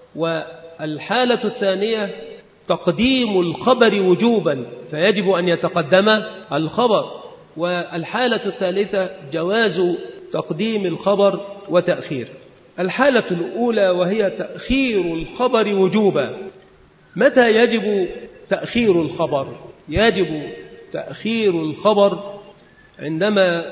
والحالة الثانية تقديم الخبر وجوبا فيجب أن يتقدم الخبر، والحالة الثالثة جواز تقديم الخبر وتأخير. الحالة الأولى وهي تأخير الخبر وجوبا. متى يجب تأخير الخبر؟ يجب تأخير الخبر عندما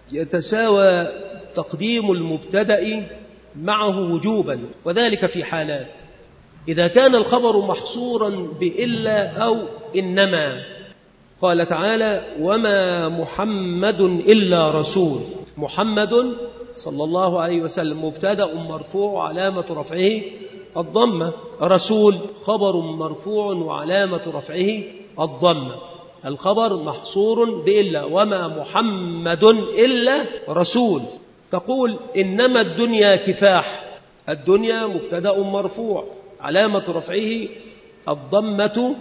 يتساوى تقديم المبتدأ معه وجوبا، وذلك في حالات: إذا كان الخبر محصورا بإلا أو إنما، قال تعالى: وما محمد إلا رسول، محمد صلى الله عليه وسلم مبتدأ مرفوع علامة رفعه الضمة، رسول خبر مرفوع وعلامة رفعه الضمة. الخبر محصور بإلا، وما محمد إلا رسول. تقول: إنما الدنيا كفاح، الدنيا مبتدأ مرفوع علامة رفعه الضمة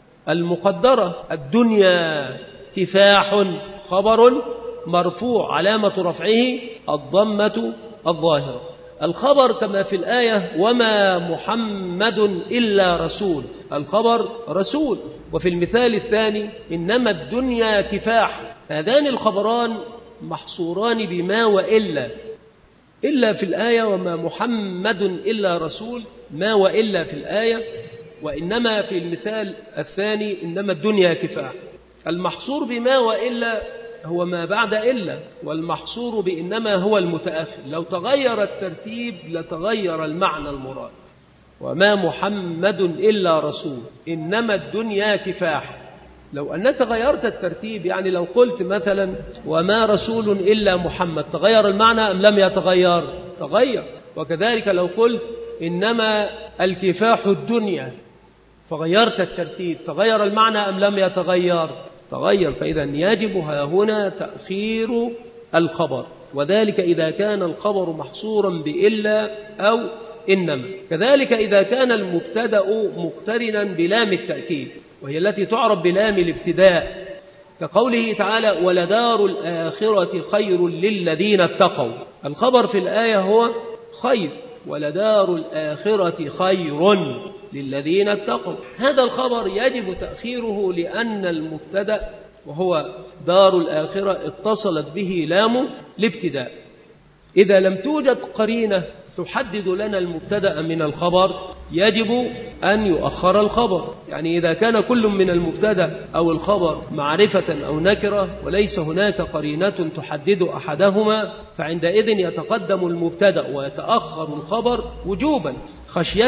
المقدرة، الدنيا كفاح خبر مرفوع علامة رفعه الضمة الظاهرة. الخبر كما في الآية: وما محمد إلا رسول، الخبر رسول. وفي المثال الثاني: إنما الدنيا كفاح. هذان الخبران محصوران بما وإلا، إلا في الآية وما محمد إلا رسول، ما وإلا في الآية، وإنما في المثال الثاني إنما الدنيا كفاح. المحصور بما وإلا هو ما بعد إلا، والمحصور بإنما هو المتأخر. لو تغير الترتيب لتغير المعنى المراد. وما محمد إلا رسول، إنما الدنيا كفاح. لو أنك غيرت الترتيب، يعني لو قلت مثلا وما رسول إلا محمد، تغير المعنى أم لم يتغير؟ تغير. وكذلك لو قلت إنما الكفاح الدنيا فغيرت الترتيب، تغير المعنى أم لم يتغير؟ تغير. فإذا يجب هنا تأخير الخبر، وذلك إذا كان الخبر محصورا بإلا أو إنما. كذلك إذا كان المبتدأ مقترنا بلام التأكيد، وهي التي تعرف بلام الابتداء، كقوله تعالى: ولدار الآخرة خير للذين اتقوا. الخبر في الآية هو خير، ولدار الآخرة خير للذين اتقوا. هذا الخبر يجب تأخيره لأن المبتدأ وهو دار الآخرة اتصلت به لام الابتداء. إذا لم توجد قرينة تحدد لنا المبتدأ من الخبر يجب أن يؤخر الخبر. يعني إذا كان كل من المبتدأ أو الخبر معرفة أو نكرة وليس هناك قرينة تحدد أحدهما، فعندئذ يتقدم المبتدأ ويتأخر الخبر وجوبا خشية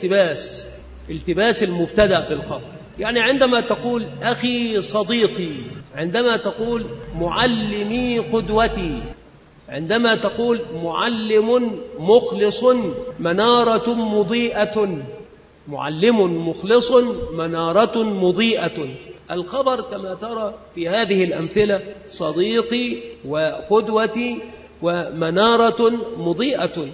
التباس المبتدأ بالخبر. يعني عندما تقول أخي صديقي، عندما تقول معلمي قدوتي، عندما تقول معلم مخلص منارة مضيئة، معلم مخلص منارة مضيئة. الخبر كما ترى في هذه الأمثلة صديقي وقدوتي ومنارة مضيئة.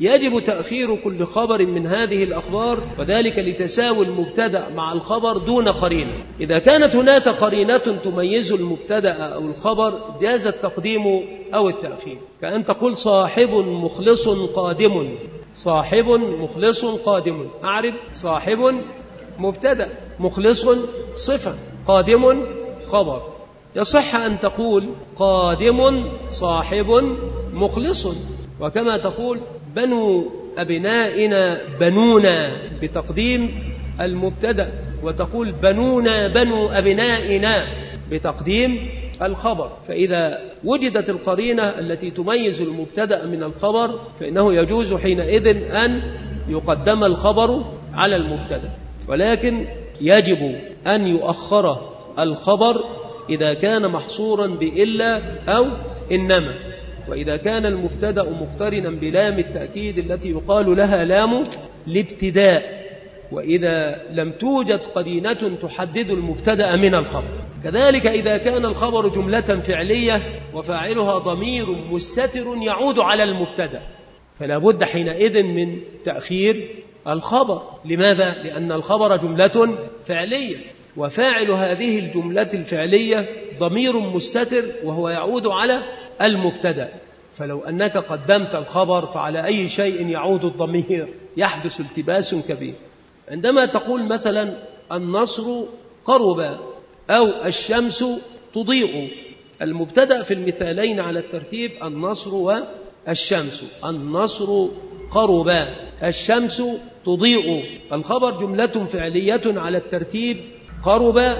يجب تأخير كل خبر من هذه الأخبار، وذلك لتساوي المبتدأ مع الخبر دون قرينة. إذا كانت هناك قرينة تميز المبتدأ أو الخبر جاز التقديم أو التأخير، كأن تقول صاحب مخلص قادم. صاحب مخلص قادم، أعرف صاحب مبتدأ، مخلص صفة، قادم خبر. يصح أن تقول قادم صاحب مخلص، وكما تقول بنو أبنائنا بنونا بتقديم المبتدأ، وتقول بنونا بنو أبنائنا بتقديم الخبر. فإذا وجدت القرينة التي تميز المبتدأ من الخبر فإنه يجوز حينئذ أن يقدم الخبر على المبتدأ، ولكن يجب أن يؤخر الخبر إذا كان محصورا بإلا أو إنما، وإذا كان المبتدأ مقترنا بلام التأكيد التي يقال لها لام الابتداء، وإذا لم توجد قرينة تحدد المبتدأ من الخبر. كذلك إذا كان الخبر جملة فعلية وفاعلها ضمير مستتر يعود على المبتدأ، فلا بد حينئذ من تأخير الخبر. لماذا؟ لأن الخبر جملة فعلية، وفاعل هذه الجملة الفعلية ضمير مستتر وهو يعود على المبتدأ. فلو أنك قدمت الخبر فعلى أي شيء يعود الضمير؟ يحدث التباس كبير. عندما تقول مثلا النصر قرب أو الشمس تضيء، المبتدأ في المثالين على الترتيب النصر والشمس. النصر قرب، الشمس تضيء. الخبر جملة فعلية على الترتيب قرب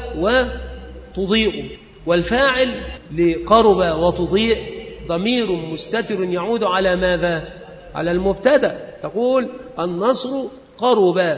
وتضيء، والفاعل لقرب وتضيء ضمير مستتر يعود على ماذا؟ على المبتدأ. تقول النصر قرب،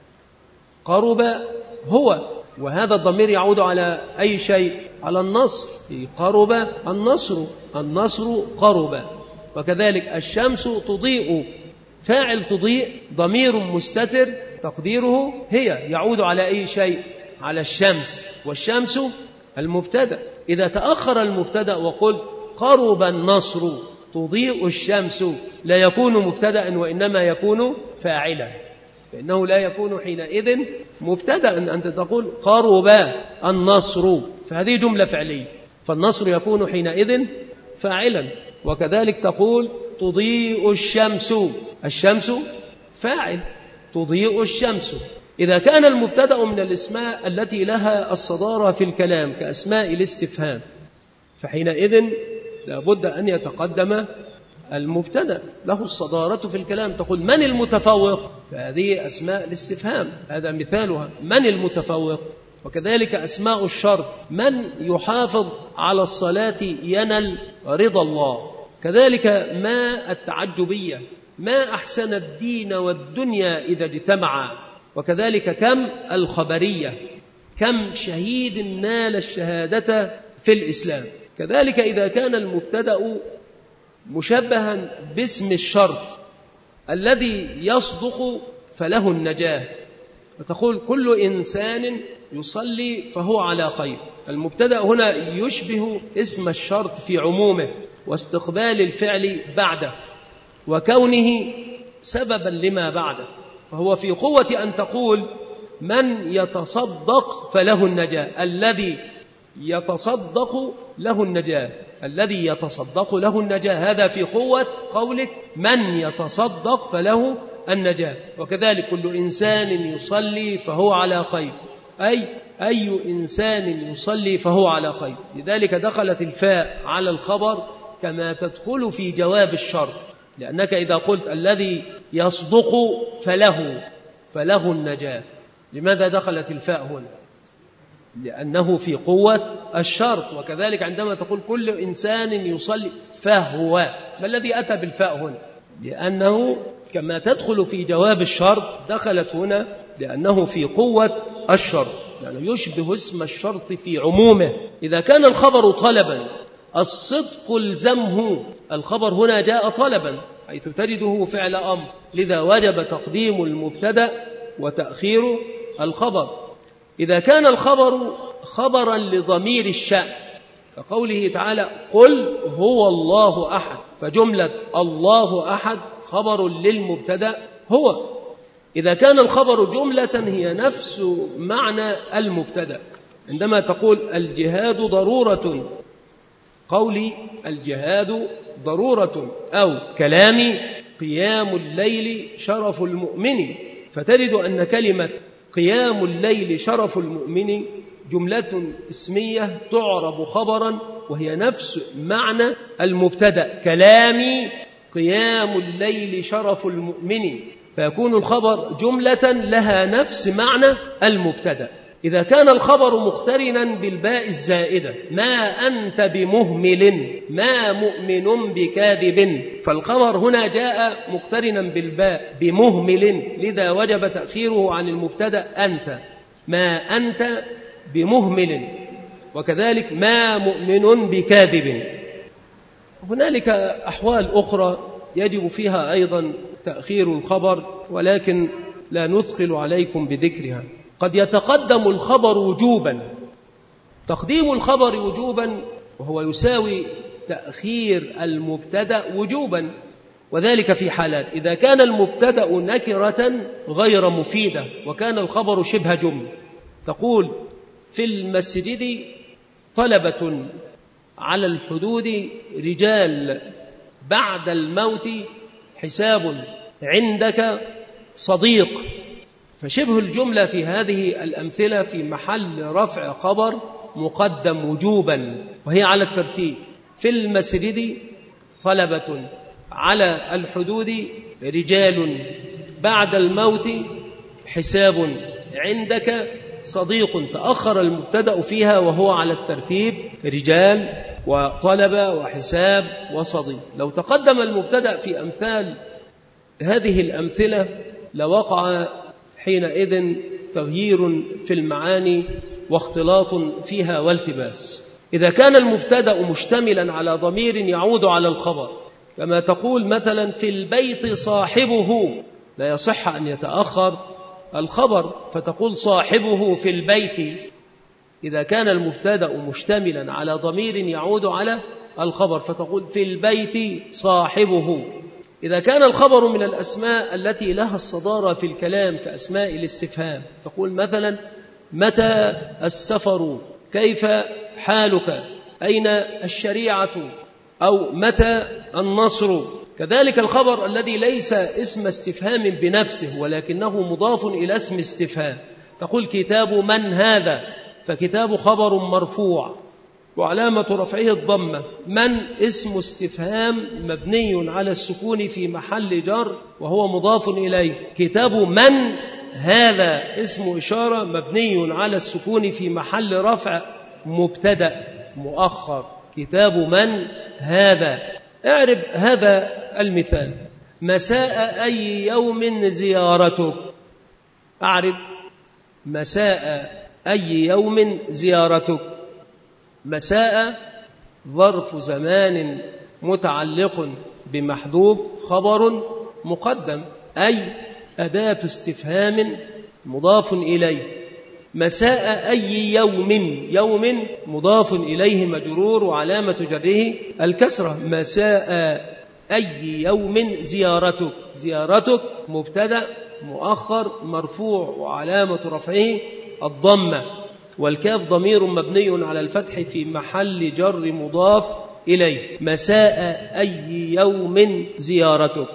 قرب هو، وهذا الضمير يعود على أي شيء؟ على النصر، قرب النصر، النصر قرب. وكذلك الشمس تضيء، فاعل تضيء ضمير مستتر تقديره هي، يعود على أي شيء؟ على الشمس، والشمس المبتدأ. إذا تأخر المبتدأ وقلت قرب النصر تضيء الشمس لا يكون مبتدأ وإنما يكون فاعلا، فإنه لا يكون حينئذ مبتدأ. أنت تقول قرب النصر، فهذه جملة فعلية، فالنصر يكون حينئذ فاعلا. وكذلك تقول تضيء الشمس، الشمس فاعل، تضيء الشمس. إذا كان المبتدأ من الأسماء التي لها الصدارة في الكلام كأسماء الاستفهام فحينئذ لابد أن يتقدم المبتدأ، له الصدارة في الكلام. تقول من المتفوق، فهذه أسماء الاستفهام، هذا مثالها، من المتفوق. وكذلك أسماء الشرط، من يحافظ على الصلاة ينل رضا الله. كذلك ما التعجبية، ما أحسن الدين والدنيا إذا اجتمعا. وكذلك كم الخبرية، كم شهيد نال الشهادة في الإسلام. كذلك إذا كان المبتدأ مشبها باسم الشرط الذي يصدق فله النجاة، وتقول كل إنسان يصلي فهو على خير. المبتدأ هنا يشبه اسم الشرط في عمومه واستقبال الفعل بعده وكونه سببا لما بعده، فهو في قوة أن تقول من يتصدق فله النجاة، الذي يتصدق له النجاة، الذي يتصدق له النجاة، هذا في قوة قولك من يتصدق فله النجاة. وكذلك كل إنسان يصلي فهو على خير، أي إنسان يصلي فهو على خير. لذلك دخلت الفاء على الخبر كما تدخل في جواب الشرط، لأنك إذا قلت الذي يصدق فله النجاة، لماذا دخلت الفاء هنا؟ لأنه في قوة الشرط. وكذلك عندما تقول كل إنسان يصلي فهو، ما الذي أتى بالفاء هنا؟ لأنه كما تدخل في جواب الشرط دخلت هنا لأنه في قوة الشرط، يعني يشبه اسم الشرط في عمومه. إذا كان الخبر طلبا الصدق الزمه، الخبر هنا جاء طلبا حيث تجده فعل أمر، لذا وجب تقديم المبتدأ وتأخير الخبر. إذا كان الخبر خبرا لضمير الشأن كقوله تعالى قل هو الله أحد، فجملة الله أحد خبر للمبتدأ هو. إذا كان الخبر جملة هي نفس معنى المبتدأ. عندما تقول الجهاد ضرورة، قولي الجهاد ضرورة، أو كلامي قيام الليل شرف المؤمن، فتجد أن كلمة قيام الليل شرف المؤمن جملة اسمية تعرب خبرا وهي نفس معنى المبتدأ. كلامي قيام الليل شرف المؤمن، فيكون الخبر جملة لها نفس معنى المبتدأ. إذا كان الخبر مقترنا بالباء الزائدة، ما أنت بمهمل، ما مؤمن بكاذب، فالخبر هنا جاء مقترنا بالباء بمهمل، لذا وجب تأخيره عن المبتدأ أنت، ما أنت بمهمل، وكذلك ما مؤمن بكاذب. هنالك أحوال أخرى يجب فيها أيضا تأخير الخبر، ولكن لا نثقل عليكم بذكرها. قد يتقدم الخبر وجوبا، تقديم الخبر وجوبا وهو يساوي تأخير المبتدأ وجوبا، وذلك في حالات: إذا كان المبتدأ نكرة غير مفيدة وكان الخبر شبه جملة، تقول في المسجد طلبة، على الحدود رجال، بعد الموت حساب، عندك صديق. فشبه الجملة في هذه الأمثلة في محل رفع خبر مقدم وجوبا، وهي على الترتيب: في المسجد طلبة، على الحدود رجال، بعد الموت حساب، عندك صديق. تأخر المبتدأ فيها وهو على الترتيب: رجال وطلبة وحساب وصديق. لو تقدم المبتدأ في أمثال هذه الأمثلة لوقع حينئذ تغيير في المعاني واختلاط فيها والتباس. إذا كان المبتدأ مشتملا على ضمير يعود على الخبر، كما تقول مثلا في البيت صاحبه، لا يصح أن يتأخر الخبر فتقول صاحبه في البيت. إذا كان المبتدأ مشتملا على ضمير يعود على الخبر فتقول في البيت صاحبه. إذا كان الخبر من الأسماء التي لها الصدارة في الكلام كأسماء الاستفهام، تقول مثلا متى السفر، كيف حالك، أين الشريعة، أو متى النصر. كذلك الخبر الذي ليس اسم استفهام بنفسه ولكنه مضاف إلى اسم استفهام، تقول كتاب من هذا، فكتاب خبر مرفوع وعلامة رفعه الضمة، من اسم استفهام مبني على السكون في محل جر وهو مضاف إليه، كتاب من هذا اسم إشارة مبني على السكون في محل رفع مبتدأ مؤخر، كتاب من هذا. اعرب هذا المثال: مساء أي يوم زيارتك. أعرب مساء أي يوم زيارتك. مساء ظرف زمان متعلق بمحذوف، خبر مقدم، أي أداة استفهام مضاف إليه. مساء أي يوم، يوم مضاف إليه مجرور وعلامة جره الكسرة. مساء أي يوم زيارتك، زيارتك مبتدأ مؤخر مرفوع وعلامة رفعه الضمة، والكاف ضمير مبني على الفتح في محل جر مضاف إليه. مساء أي يوم زيارتك.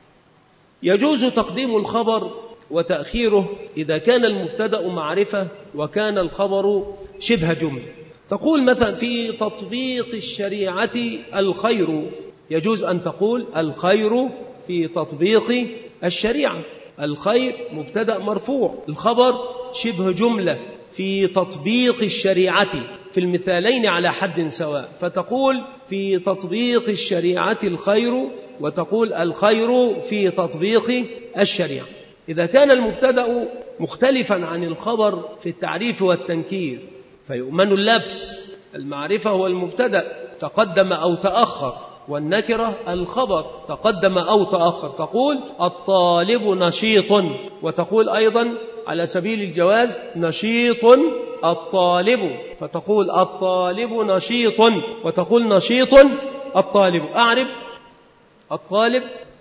يجوز تقديم الخبر وتأخيره إذا كان المبتدأ معرفة وكان الخبر شبه جملة. تقول مثلا في تطبيق الشريعة الخير، يجوز أن تقول الخير في تطبيق الشريعة. الخير مبتدأ مرفوع، الخبر شبه جملة في تطبيق الشريعة، في المثالين على حد سواء، فتقول في تطبيق الشريعة الخير، وتقول الخير في تطبيق الشريعة. إذا كان المبتدأ مختلفا عن الخبر في التعريف والتنكير فيؤمن اللبس. المعرفة هو المبتدأ تقدم أو تأخر، والنكرة الخبر تقدم أو تأخر. تقول الطالب نشيط، وتقول أيضا على سبيل الجواز نشيط الطالب، فتقول الطالب نشيط وتقول نشيط الطالب. أعرف الطالب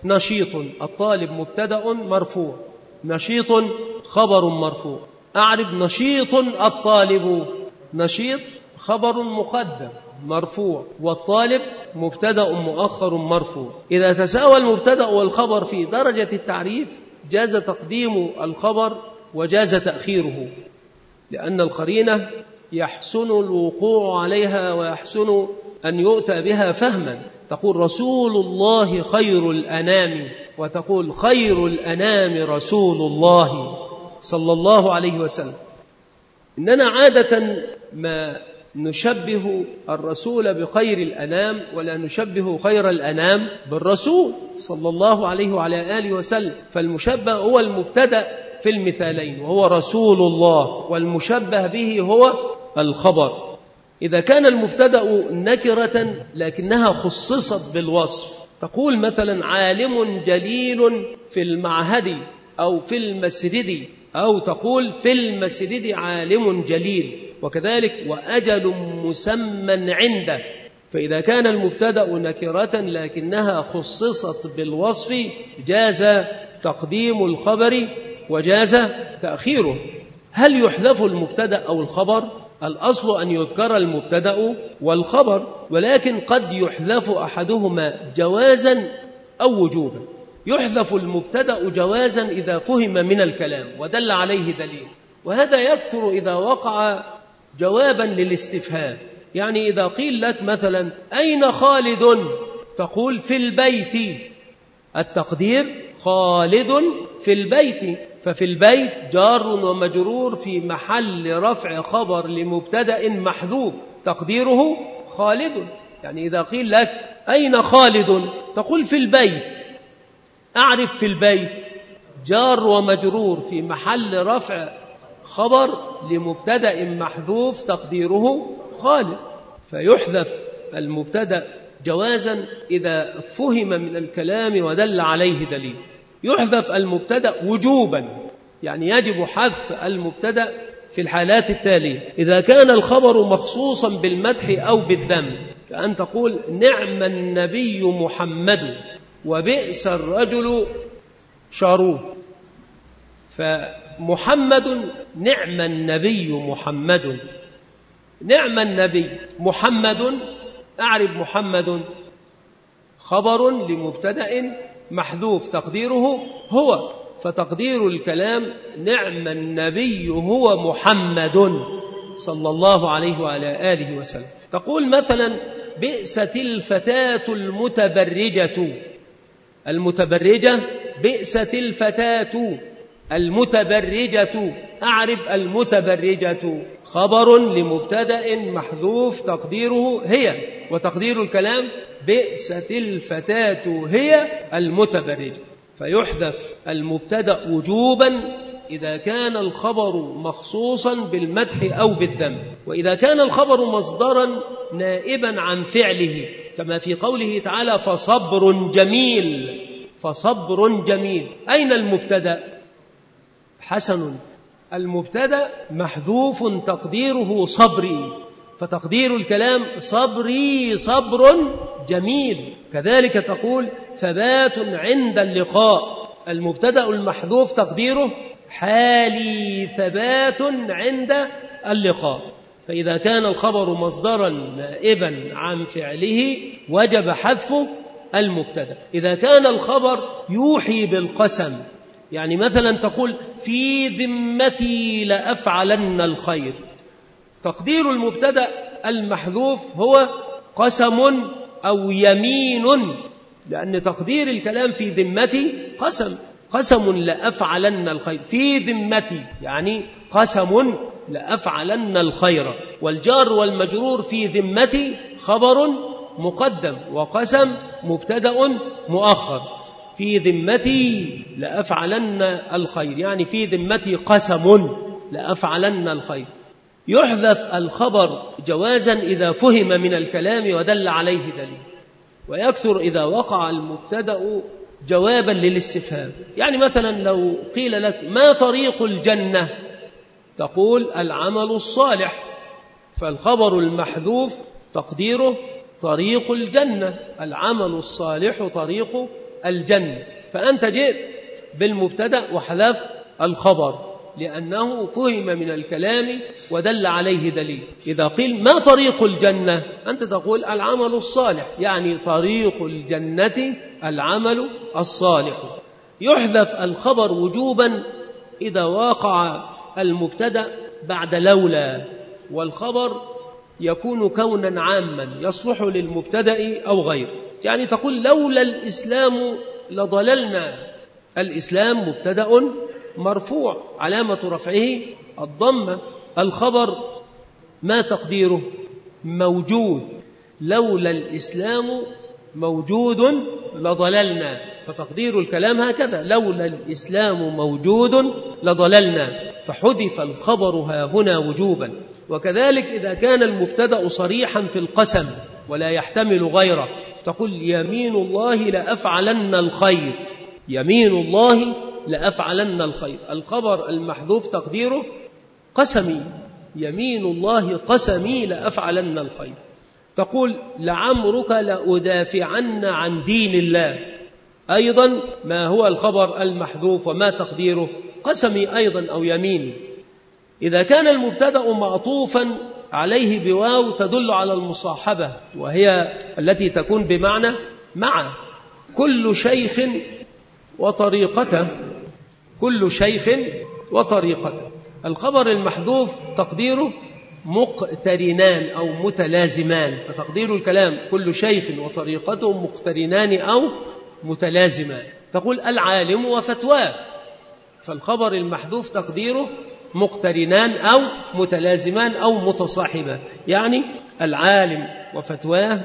نشيط، الطالب مبتدأ مرفوع، نشيط خبر مرفوع. أعرب نشيط الطالب، نشيط خبر مقدم مرفوع، والطالب مبتدأ مؤخر مرفوع. إذا تساوى المبتدأ والخبر في درجة التعريف جاز تقديم الخبر وجاز تأخيره، لأن القرينة يحسن الوقوع عليها ويحسن أن يؤتى بها فهما. تقول رسول الله خير الأنام، وتقول خير الأنام رسول الله صلى الله عليه وسلم. إننا عادة ما نشبه الرسول بخير الأنام، ولا نشبه خير الأنام بالرسول صلى الله عليه وعلى آله وسلم، فالمشبه هو المبتدأ في المثالين وهو رسول الله، والمشبه به هو الخبر. إذا كان المبتدأ نكرة لكنها خصصت بالوصف، تقول مثلا عالم جليل في المعهد أو في المسجد، أو تقول في المسجد عالم جليل، وكذلك وأجل مسمى عنده. فإذا كان المبتدأ نكرة لكنها خصصت بالوصف جاز تقديم الخبر وجاز تأخيره. هل يحذف المبتدأ أو الخبر؟ الأصل أن يذكر المبتدأ والخبر، ولكن قد يحذف أحدهما جوازا أو وجوبا. يحذف المبتدأ جوازا إذا فهم من الكلام ودل عليه دليل، وهذا يكثر إذا وقع جوابا للاستفهام. يعني إذا قيل لك مثلا أين خالد؟ تقول في البيت، التقدير خالد في البيت، ففي البيت جار ومجرور في محل رفع خبر لمبتدأ محذوف تقديره خالد. يعني إذا قيل لك أين خالد؟ تقول في البيت. أعرف في البيت جار ومجرور في محل رفع خبر لمبتدأ محذوف تقديره خالد، فيحذف المبتدأ جوازا إذا فهم من الكلام ودل عليه دليل. يحذف المبتدأ وجوبا، يعني يجب حذف المبتدأ في الحالات التالية: إذا كان الخبر مخصوصا بالمدح أو بالذم، كأن تقول نعم النبي محمد وبئس الرجل شاروه، فمحمد نعم النبي محمد، نعم النبي محمد. أعرف محمد خبر لمبتدأ محذوف تقديره هو، فتقدير الكلام نعم النبي هو محمد صلى الله عليه وعلى آله وسلم. تقول مثلا بئست الفتاة المتبرجة، المتبرجة بئست الفتاة المتبرجة. أعرف المتبرجة خبر لمبتدأ محذوف تقديره هي، وتقدير الكلام بئست الفتاة هي المتبرجة. فيحذف المبتدأ وجوبا إذا كان الخبر مخصوصا بالمدح أو بالذم، وإذا كان الخبر مصدرا نائبا عن فعله، كما في قوله تعالى فصبر جميل، فصبر جميل. أين المبتدأ؟ حسن، المبتدأ محذوف تقديره صبري، فتقدير الكلام صبري صبر جميل. كذلك تقول ثبات عند اللقاء، المبتدأ المحذوف تقديره حالي ثبات عند اللقاء. فإذا كان الخبر مصدرا نائبا عن فعله وجب حذف المبتدأ. إذا كان الخبر يوحي بالقسم، يعني مثلا تقول في ذمتي لأفعلن الخير، تقدير المبتدأ المحذوف هو قسم أو يمين، لأن تقدير الكلام في ذمتي قسم، قسم لأفعلن الخير، في ذمتي يعني قسم لأفعلن الخير. والجار والمجرور في ذمتي خبر مقدم، وقسم مبتدأ مؤخر. في ذمتي لأفعلن الخير، يعني في ذمتي قسم لأفعلن الخير. يحذف الخبر جوازا إذا فهم من الكلام ودل عليه دليل، ويكثر إذا وقع المبتدأ جوابا للاستفهام. يعني مثلا لو قيل لك ما طريق الجنة؟ تقول العمل الصالح، فالخبر المحذوف تقديره طريق الجنة، العمل الصالح طريق الجنة، فأنت جئت بالمبتدأ وحذفت الخبر لأنه فهم من الكلام ودل عليه دليل. إذا قيل ما طريق الجنة أنت تقول العمل الصالح، يعني طريق الجنة العمل الصالح. يحذف الخبر وجوبا إذا وقع المبتدأ بعد لولا، والخبر يكون كونا عاما يصلح للمبتدأ أو غيره. يعني تقول لولا الإسلام لضللنا. الإسلام مبتدأ مرفوع علامة رفعه الضمة. الخبر ما تقديره؟ موجود. لولا الإسلام موجود لضللنا، فتقدير الكلام هكذا: لولا الإسلام موجود لضللنا، فحذف الخبر ها هنا وجوبا. وكذلك إذا كان المبتدأ صريحا في القسم ولا يحتمل غيره، تقول يمين الله لأفعلن الخير، يمين الله لأفعلن الخير. الخبر المحذوف تقديره قسمي، يمين الله قسمي لأفعلن الخير. تقول لعمرك لأدافعن عن دين الله، أيضا ما هو الخبر المحذوف وما تقديره؟ قسمي أيضا أو يميني. إذا كان المبتدأ معطوفا عليه بواو تدل على المصاحبة، وهي التي تكون بمعنى مع. كل شيخ وطريقته، كل شيخ وطريقته. الخبر المحذوف تقديره مقترنان أو متلازمان، فتقدير الكلام كل شيخ وطريقته مقترنان أو متلازمان. تقول العالم وفتواه، فالخبر المحذوف تقديره مقترنان أو متلازمان أو متصاحبان، يعني العالم وفتواه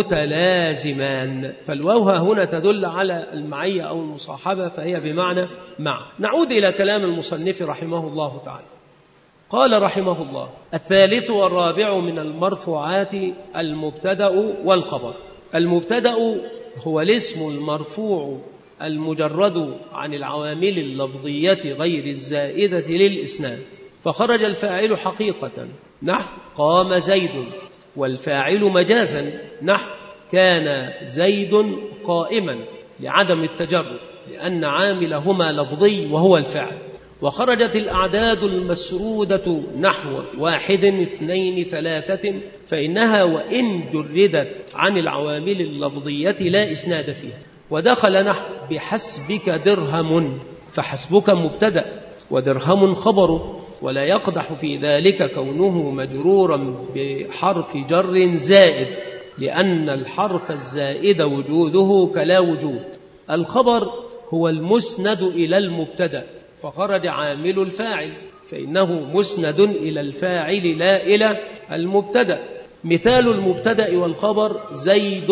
متلازمان. فالواو هنا تدل على المعية أو المصاحبة، فهي بمعنى مع. نعود إلى كلام المصنف رحمه الله تعالى. قال رحمه الله: الثالث والرابع من المرفوعات المبتدأ والخبر. المبتدأ هو الاسم المرفوع المجرد عن العوامل اللفظية غير الزائدة للإسناد، فخرج الفاعل حقيقة نحو قام زيد، والفاعل مجازا نحو كان زيد قائما، لعدم التجرد لأن عاملهما لفظي وهو الفاعل. وخرجت الأعداد المسرودة نحو 1 2 3، فإنها وإن جردت عن العوامل اللفظية لا إسناد فيها. ودخل نحو بحسبك درهم، فحسبك مبتدأ ودرهم خبر، ولا يقدح في ذلك كونه مجرورا بحرف جر زائد، لأن الحرف الزائد وجوده كلا وجود. الخبر هو المسند إلى المبتدأ، فخرج عامل الفاعل، فإنه مسند إلى الفاعل لا إلى المبتدأ. مثال المبتدأ والخبر زيد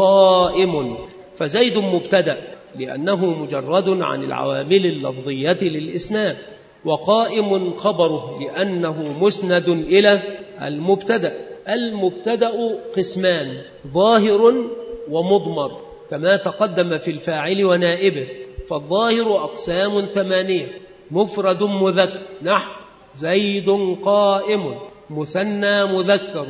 قائم، فزيد مبتدأ لأنه مجرد عن العوامل اللفظية للإسناد، وقائم خبره لأنه مسند إلى المبتدأ. المبتدأ قسمان: ظاهر ومضمر، كما تقدم في الفاعل ونائبه. فالظاهر أقسام 8: مفرد مذكر نحو زيد قائم، مثنى مذكر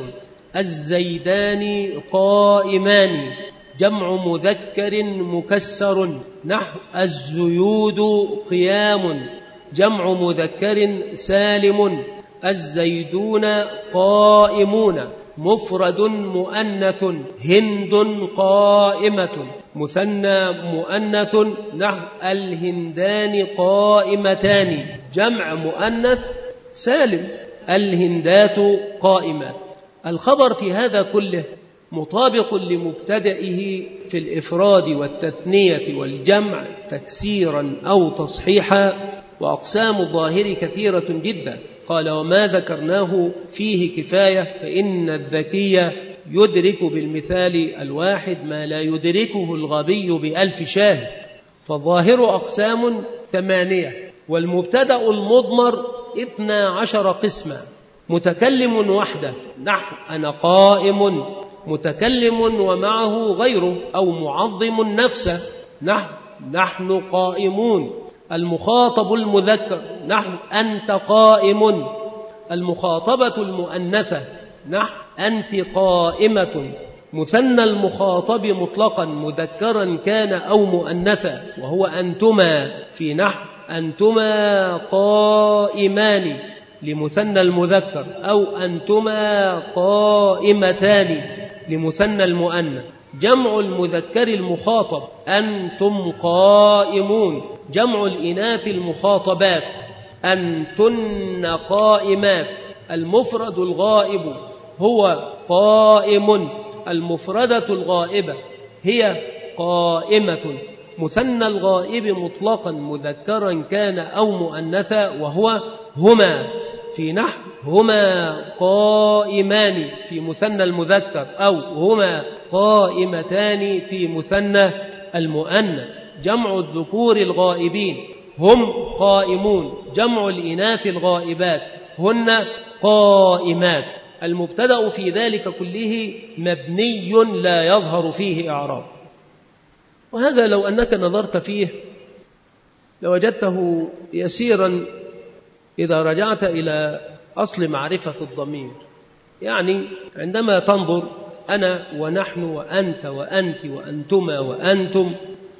الزيدان قائمان، جمع مذكر مكسر نحو الزيود قيام، جمع مذكر سالم الزيدون قائمون، مفرد مؤنث هند قائمة، مثنى مؤنث نحو الهندان قائمتان، جمع مؤنث سالم الهندات قائمات. الخبر في هذا كله مطابق لمبتدئه في الإفراد والتثنية والجمع تكسيرا أو تصحيحا، وأقسام الظاهر كثيرة جدا. قال: وما ذكرناه فيه كفاية، فإن الذكي يدرك بالمثال الواحد ما لا يدركه الغبي بألف شاهد. فالظاهر أقسام 8، والمبتدأ المضمر 12 قسما: متكلم وحده نحو أنا قائم، متكلم ومعه غيره أو معظم نفسه نحو نحن قائمون، المخاطب المذكر نحو أنت قائم، المخاطبة المؤنثة نحو أنت قائمة، مثنى المخاطب مطلقا مذكرا كان أو مؤنثا، وهو أنتما في نحو أنتما قائمان لمثنى المذكر، أو أنتما قائمتان لمثنى المؤنث. جمع المذكر المخاطب أنتم قائمون. جمع الإناث المخاطبات أنتن قائمات. المفرد الغائب هو قائم. المفردة الغائبة هي قائمة. مثنى الغائب مطلقا مذكرا كان أو مؤنثا، وهو هما في نحو هما قائمان في مثنى المذكر، أو هما قائمتان في مثنى المؤنث. جمع الذكور الغائبين هم قائمون. جمع الإناث الغائبات هن قائمات. المبتدأ في ذلك كله مبني لا يظهر فيه إعراب. وهذا لو أنك نظرت فيه لوجدته يسيرا إذا رجعت إلى أصل معرفة الضمير. يعني عندما تنظر أنا ونحن وأنت وأنت وأنتما وأنتم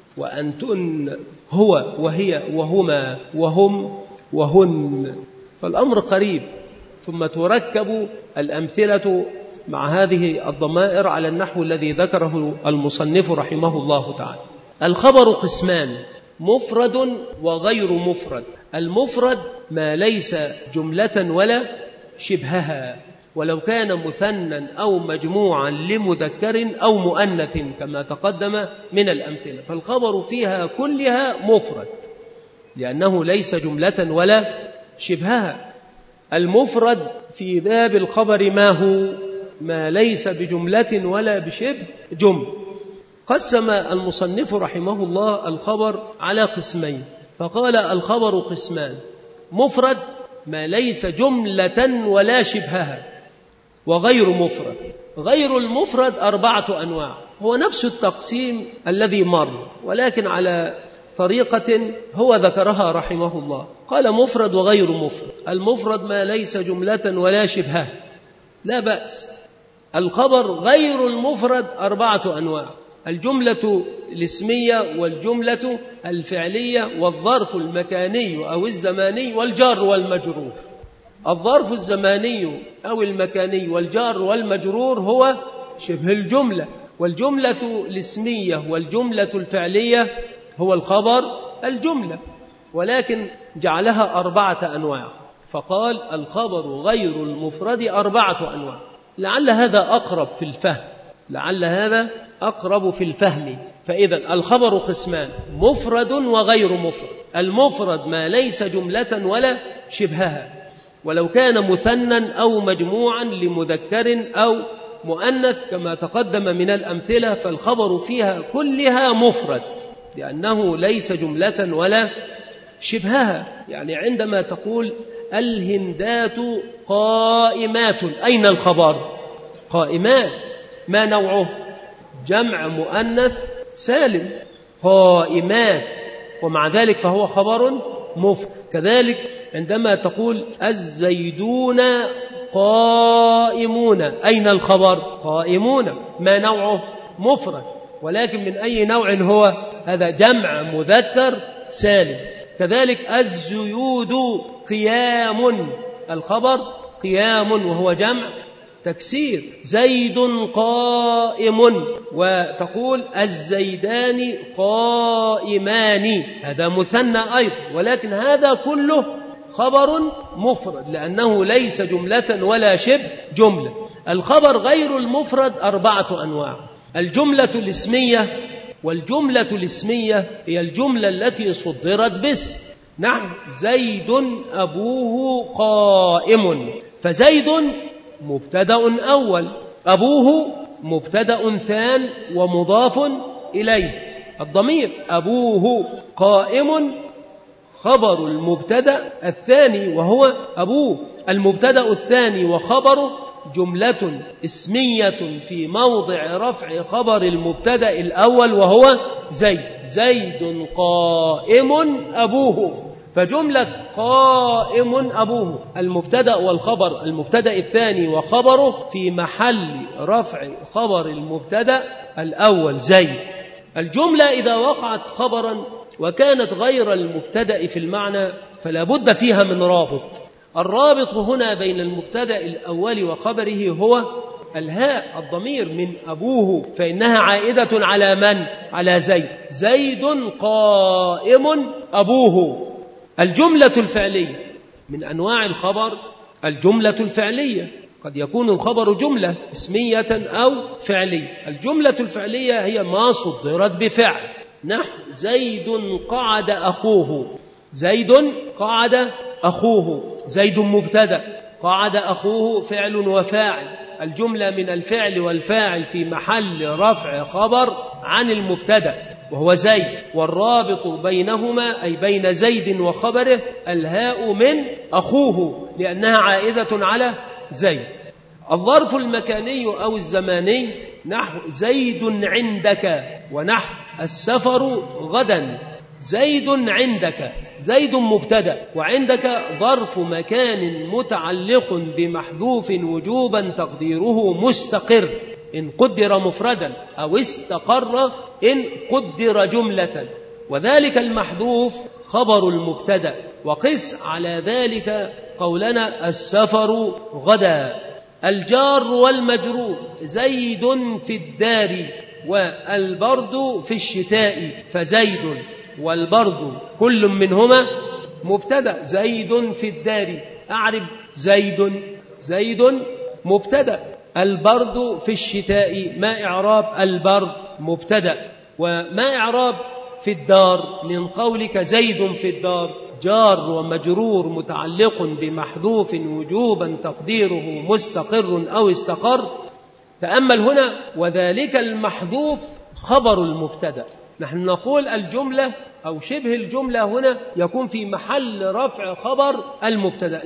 وأنتن، هو وهي وهما وهم وهن، فالأمر قريب. ثم تركب الأمثلة مع هذه الضمائر على النحو الذي ذكره المصنف رحمه الله تعالى. الخبر قسمان: مفرد وغير مفرد. المفرد ما ليس جملة ولا شبهها، ولو كان مثنى أو مجموعا لمذكر أو مؤنث كما تقدم من الأمثلة، فالخبر فيها كلها مفرد لأنه ليس جملة ولا شبهها. المفرد في باب الخبر ما هو؟ ما ليس بجملة ولا بشبه جمل. قسم المصنف رحمه الله الخبر على قسمين، فقال الخبر قسمان: مفرد ما ليس جملة ولا شبهها، وغير مفرد. غير المفرد 4 أنواع، هو نفس التقسيم الذي مر ولكن على طريقة هو ذكرها رحمه الله. قال مفرد وغير مفرد. المفرد ما ليس جملة ولا شبهها، لا بأس. الخبر غير المفرد 4 أنواع: الجملة الاسمية والجملة الفعلية والظرف المكاني أو الزماني والجار والمجرور. الظرف الزماني أو المكاني والجار والمجرور هو شبه الجملة، والجملة الاسمية والجملة الفعلية هو الخبر الجملة، ولكن جعلها 4 أنواع، فقال الخبر غير المفرد 4 أنواع. لعل هذا أقرب في الفهم، لعل هذا أقرب في الفهم. فإذا الخبر قسمان: مفرد وغير مفرد. المفرد ما ليس جملة ولا شبهها، ولو كان مثنى أو مجموعا لمذكر أو مؤنث كما تقدم من الأمثلة، فالخبر فيها كلها مفرد لأنه ليس جملة ولا شبهها. يعني عندما تقول الهندات قائمات، أين الخبر؟ قائمات. ما نوعه؟ جمع مؤنث سالم، قائمات، ومع ذلك فهو خبر مفرد. كذلك عندما تقول الزيدون قائمون، أين الخبر؟ قائمون. ما نوعه؟ مفرد، ولكن من أي نوع هو؟ هذا جمع مذكر سالم. كذلك الزيود قيام، الخبر قيام وهو جمع تكسير. زيد قائم، وتقول الزيدان قائمان، هذا مثنى أيضا، ولكن هذا كله خبر مفرد لأنه ليس جملة ولا شبه جملة. الخبر غير المفرد 4 أنواع: الجملة الاسمية، والجملة الاسمية هي الجملة التي صدرت باسم. نعم، زيد أبوه قائم، فزيد مبتدأ أول، أبوه مبتدأ ثان ومضاف إليه الضمير. أبوه قائم خبر المبتدأ الثاني وهو أبوه. المبتدأ الثاني وخبره جملة اسمية في موضع رفع خبر المبتدأ الأول وهو زيد. زيد قائم أبوه، فجملة قائم أبوه المبتدأ والخبر، المبتدأ الثاني وخبره في محل رفع خبر المبتدأ الأول زي. الجملة إذا وقعت خبرا وكانت غير المبتدأ في المعنى فلا بد فيها من رابط. الرابط هنا بين المبتدأ الأول وخبره هو الهاء الضمير من أبوه، فإنها عائدة على من؟ على زيد. زيد قائم أبوه. الجملة الفعلية من أنواع الخبر الجملة الفعلية، قد يكون الخبر جملة اسمية أو فعلية. الجملة الفعلية هي ما صدرت بفعل، نحو زيد قعد أخوه. زيد قعد أخوه، زيد مبتدأ، قعد أخوه فعل وفاعل. الجملة من الفعل والفاعل في محل رفع خبر عن المبتدأ وهو زيد، والرابط بينهما أي بين زيد وخبره الهاء من أخوه لأنها عائدة على زيد. الظرف المكاني أو الزماني نحو زيد عندك، ونحو السفر غدا. زيد عندك، زيد مبتدأ، وعندك ظرف مكان متعلق بمحذوف وجوبا تقديره مستقر إن قدر مفردا، أو استقر إن قدر جملة، وذلك المحذوف خبر المبتدأ. وقس على ذلك قولنا السفر غدا. الجار والمجرور زيد في الدار والبرد في الشتاء، فزيد والبرد كل منهما مبتدأ. زيد في الدار، أعرب زيد مبتدأ. البرد في الشتاء، ما إعراب البرد؟ مبتدأ. وما إعراب في الدار من قولك زيد في الدار؟ جار ومجرور متعلق بمحذوف وجوبا تقديره مستقر أو استقر. تأمل هنا، وذلك المحذوف خبر المبتدأ. نحن نقول الجملة أو شبه الجملة هنا يكون في محل رفع خبر المبتدأ.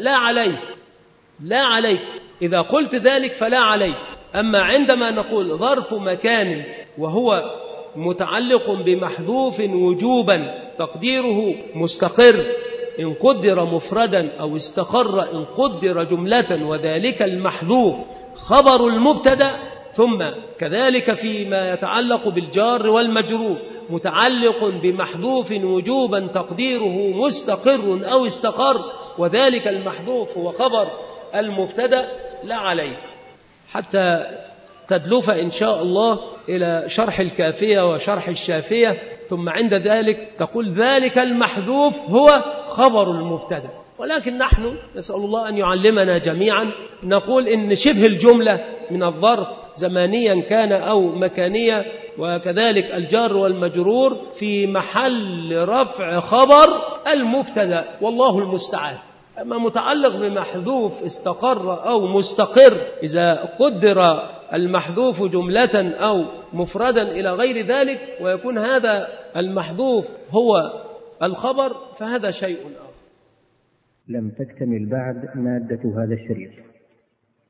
لا عليك إذا قلت ذلك فلا عليك. أما عندما نقول ظرف مكان وهو متعلق بمحذوف وجوبا تقديره مستقر إن قدر مفردا، أو استقر إن قدر جملة، وذلك المحذوف خبر المبتدأ. ثم كذلك فيما يتعلق بالجار والمجرور متعلق بمحذوف وجوبا تقديره مستقر أو استقر، وذلك المحذوف هو خبر المبتدأ. لا عليه، حتى تدلف إن شاء الله إلى شرح الكافية وشرح الشافية، ثم عند ذلك تقول ذلك المحذوف هو خبر المبتدأ. ولكن نحن نسأل الله أن يعلمنا جميعا نقول إن شبه الجملة من الظرف زمانيا كان أو مكانيا، وكذلك الجار والمجرور في محل رفع خبر المبتدأ، والله المستعان. أما متعلق بمحذوف استقر أو مستقر، إذا قدر المحذوف جملة أو مفردا إلى غير ذلك ويكون هذا المحذوف هو الخبر، فهذا شيء آخر. لم تكتمل بعد مادة هذا الشريط،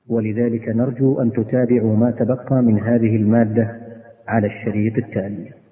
ولذلك نرجو أن تتابعوا ما تبقى من هذه المادة على الشريط التالي.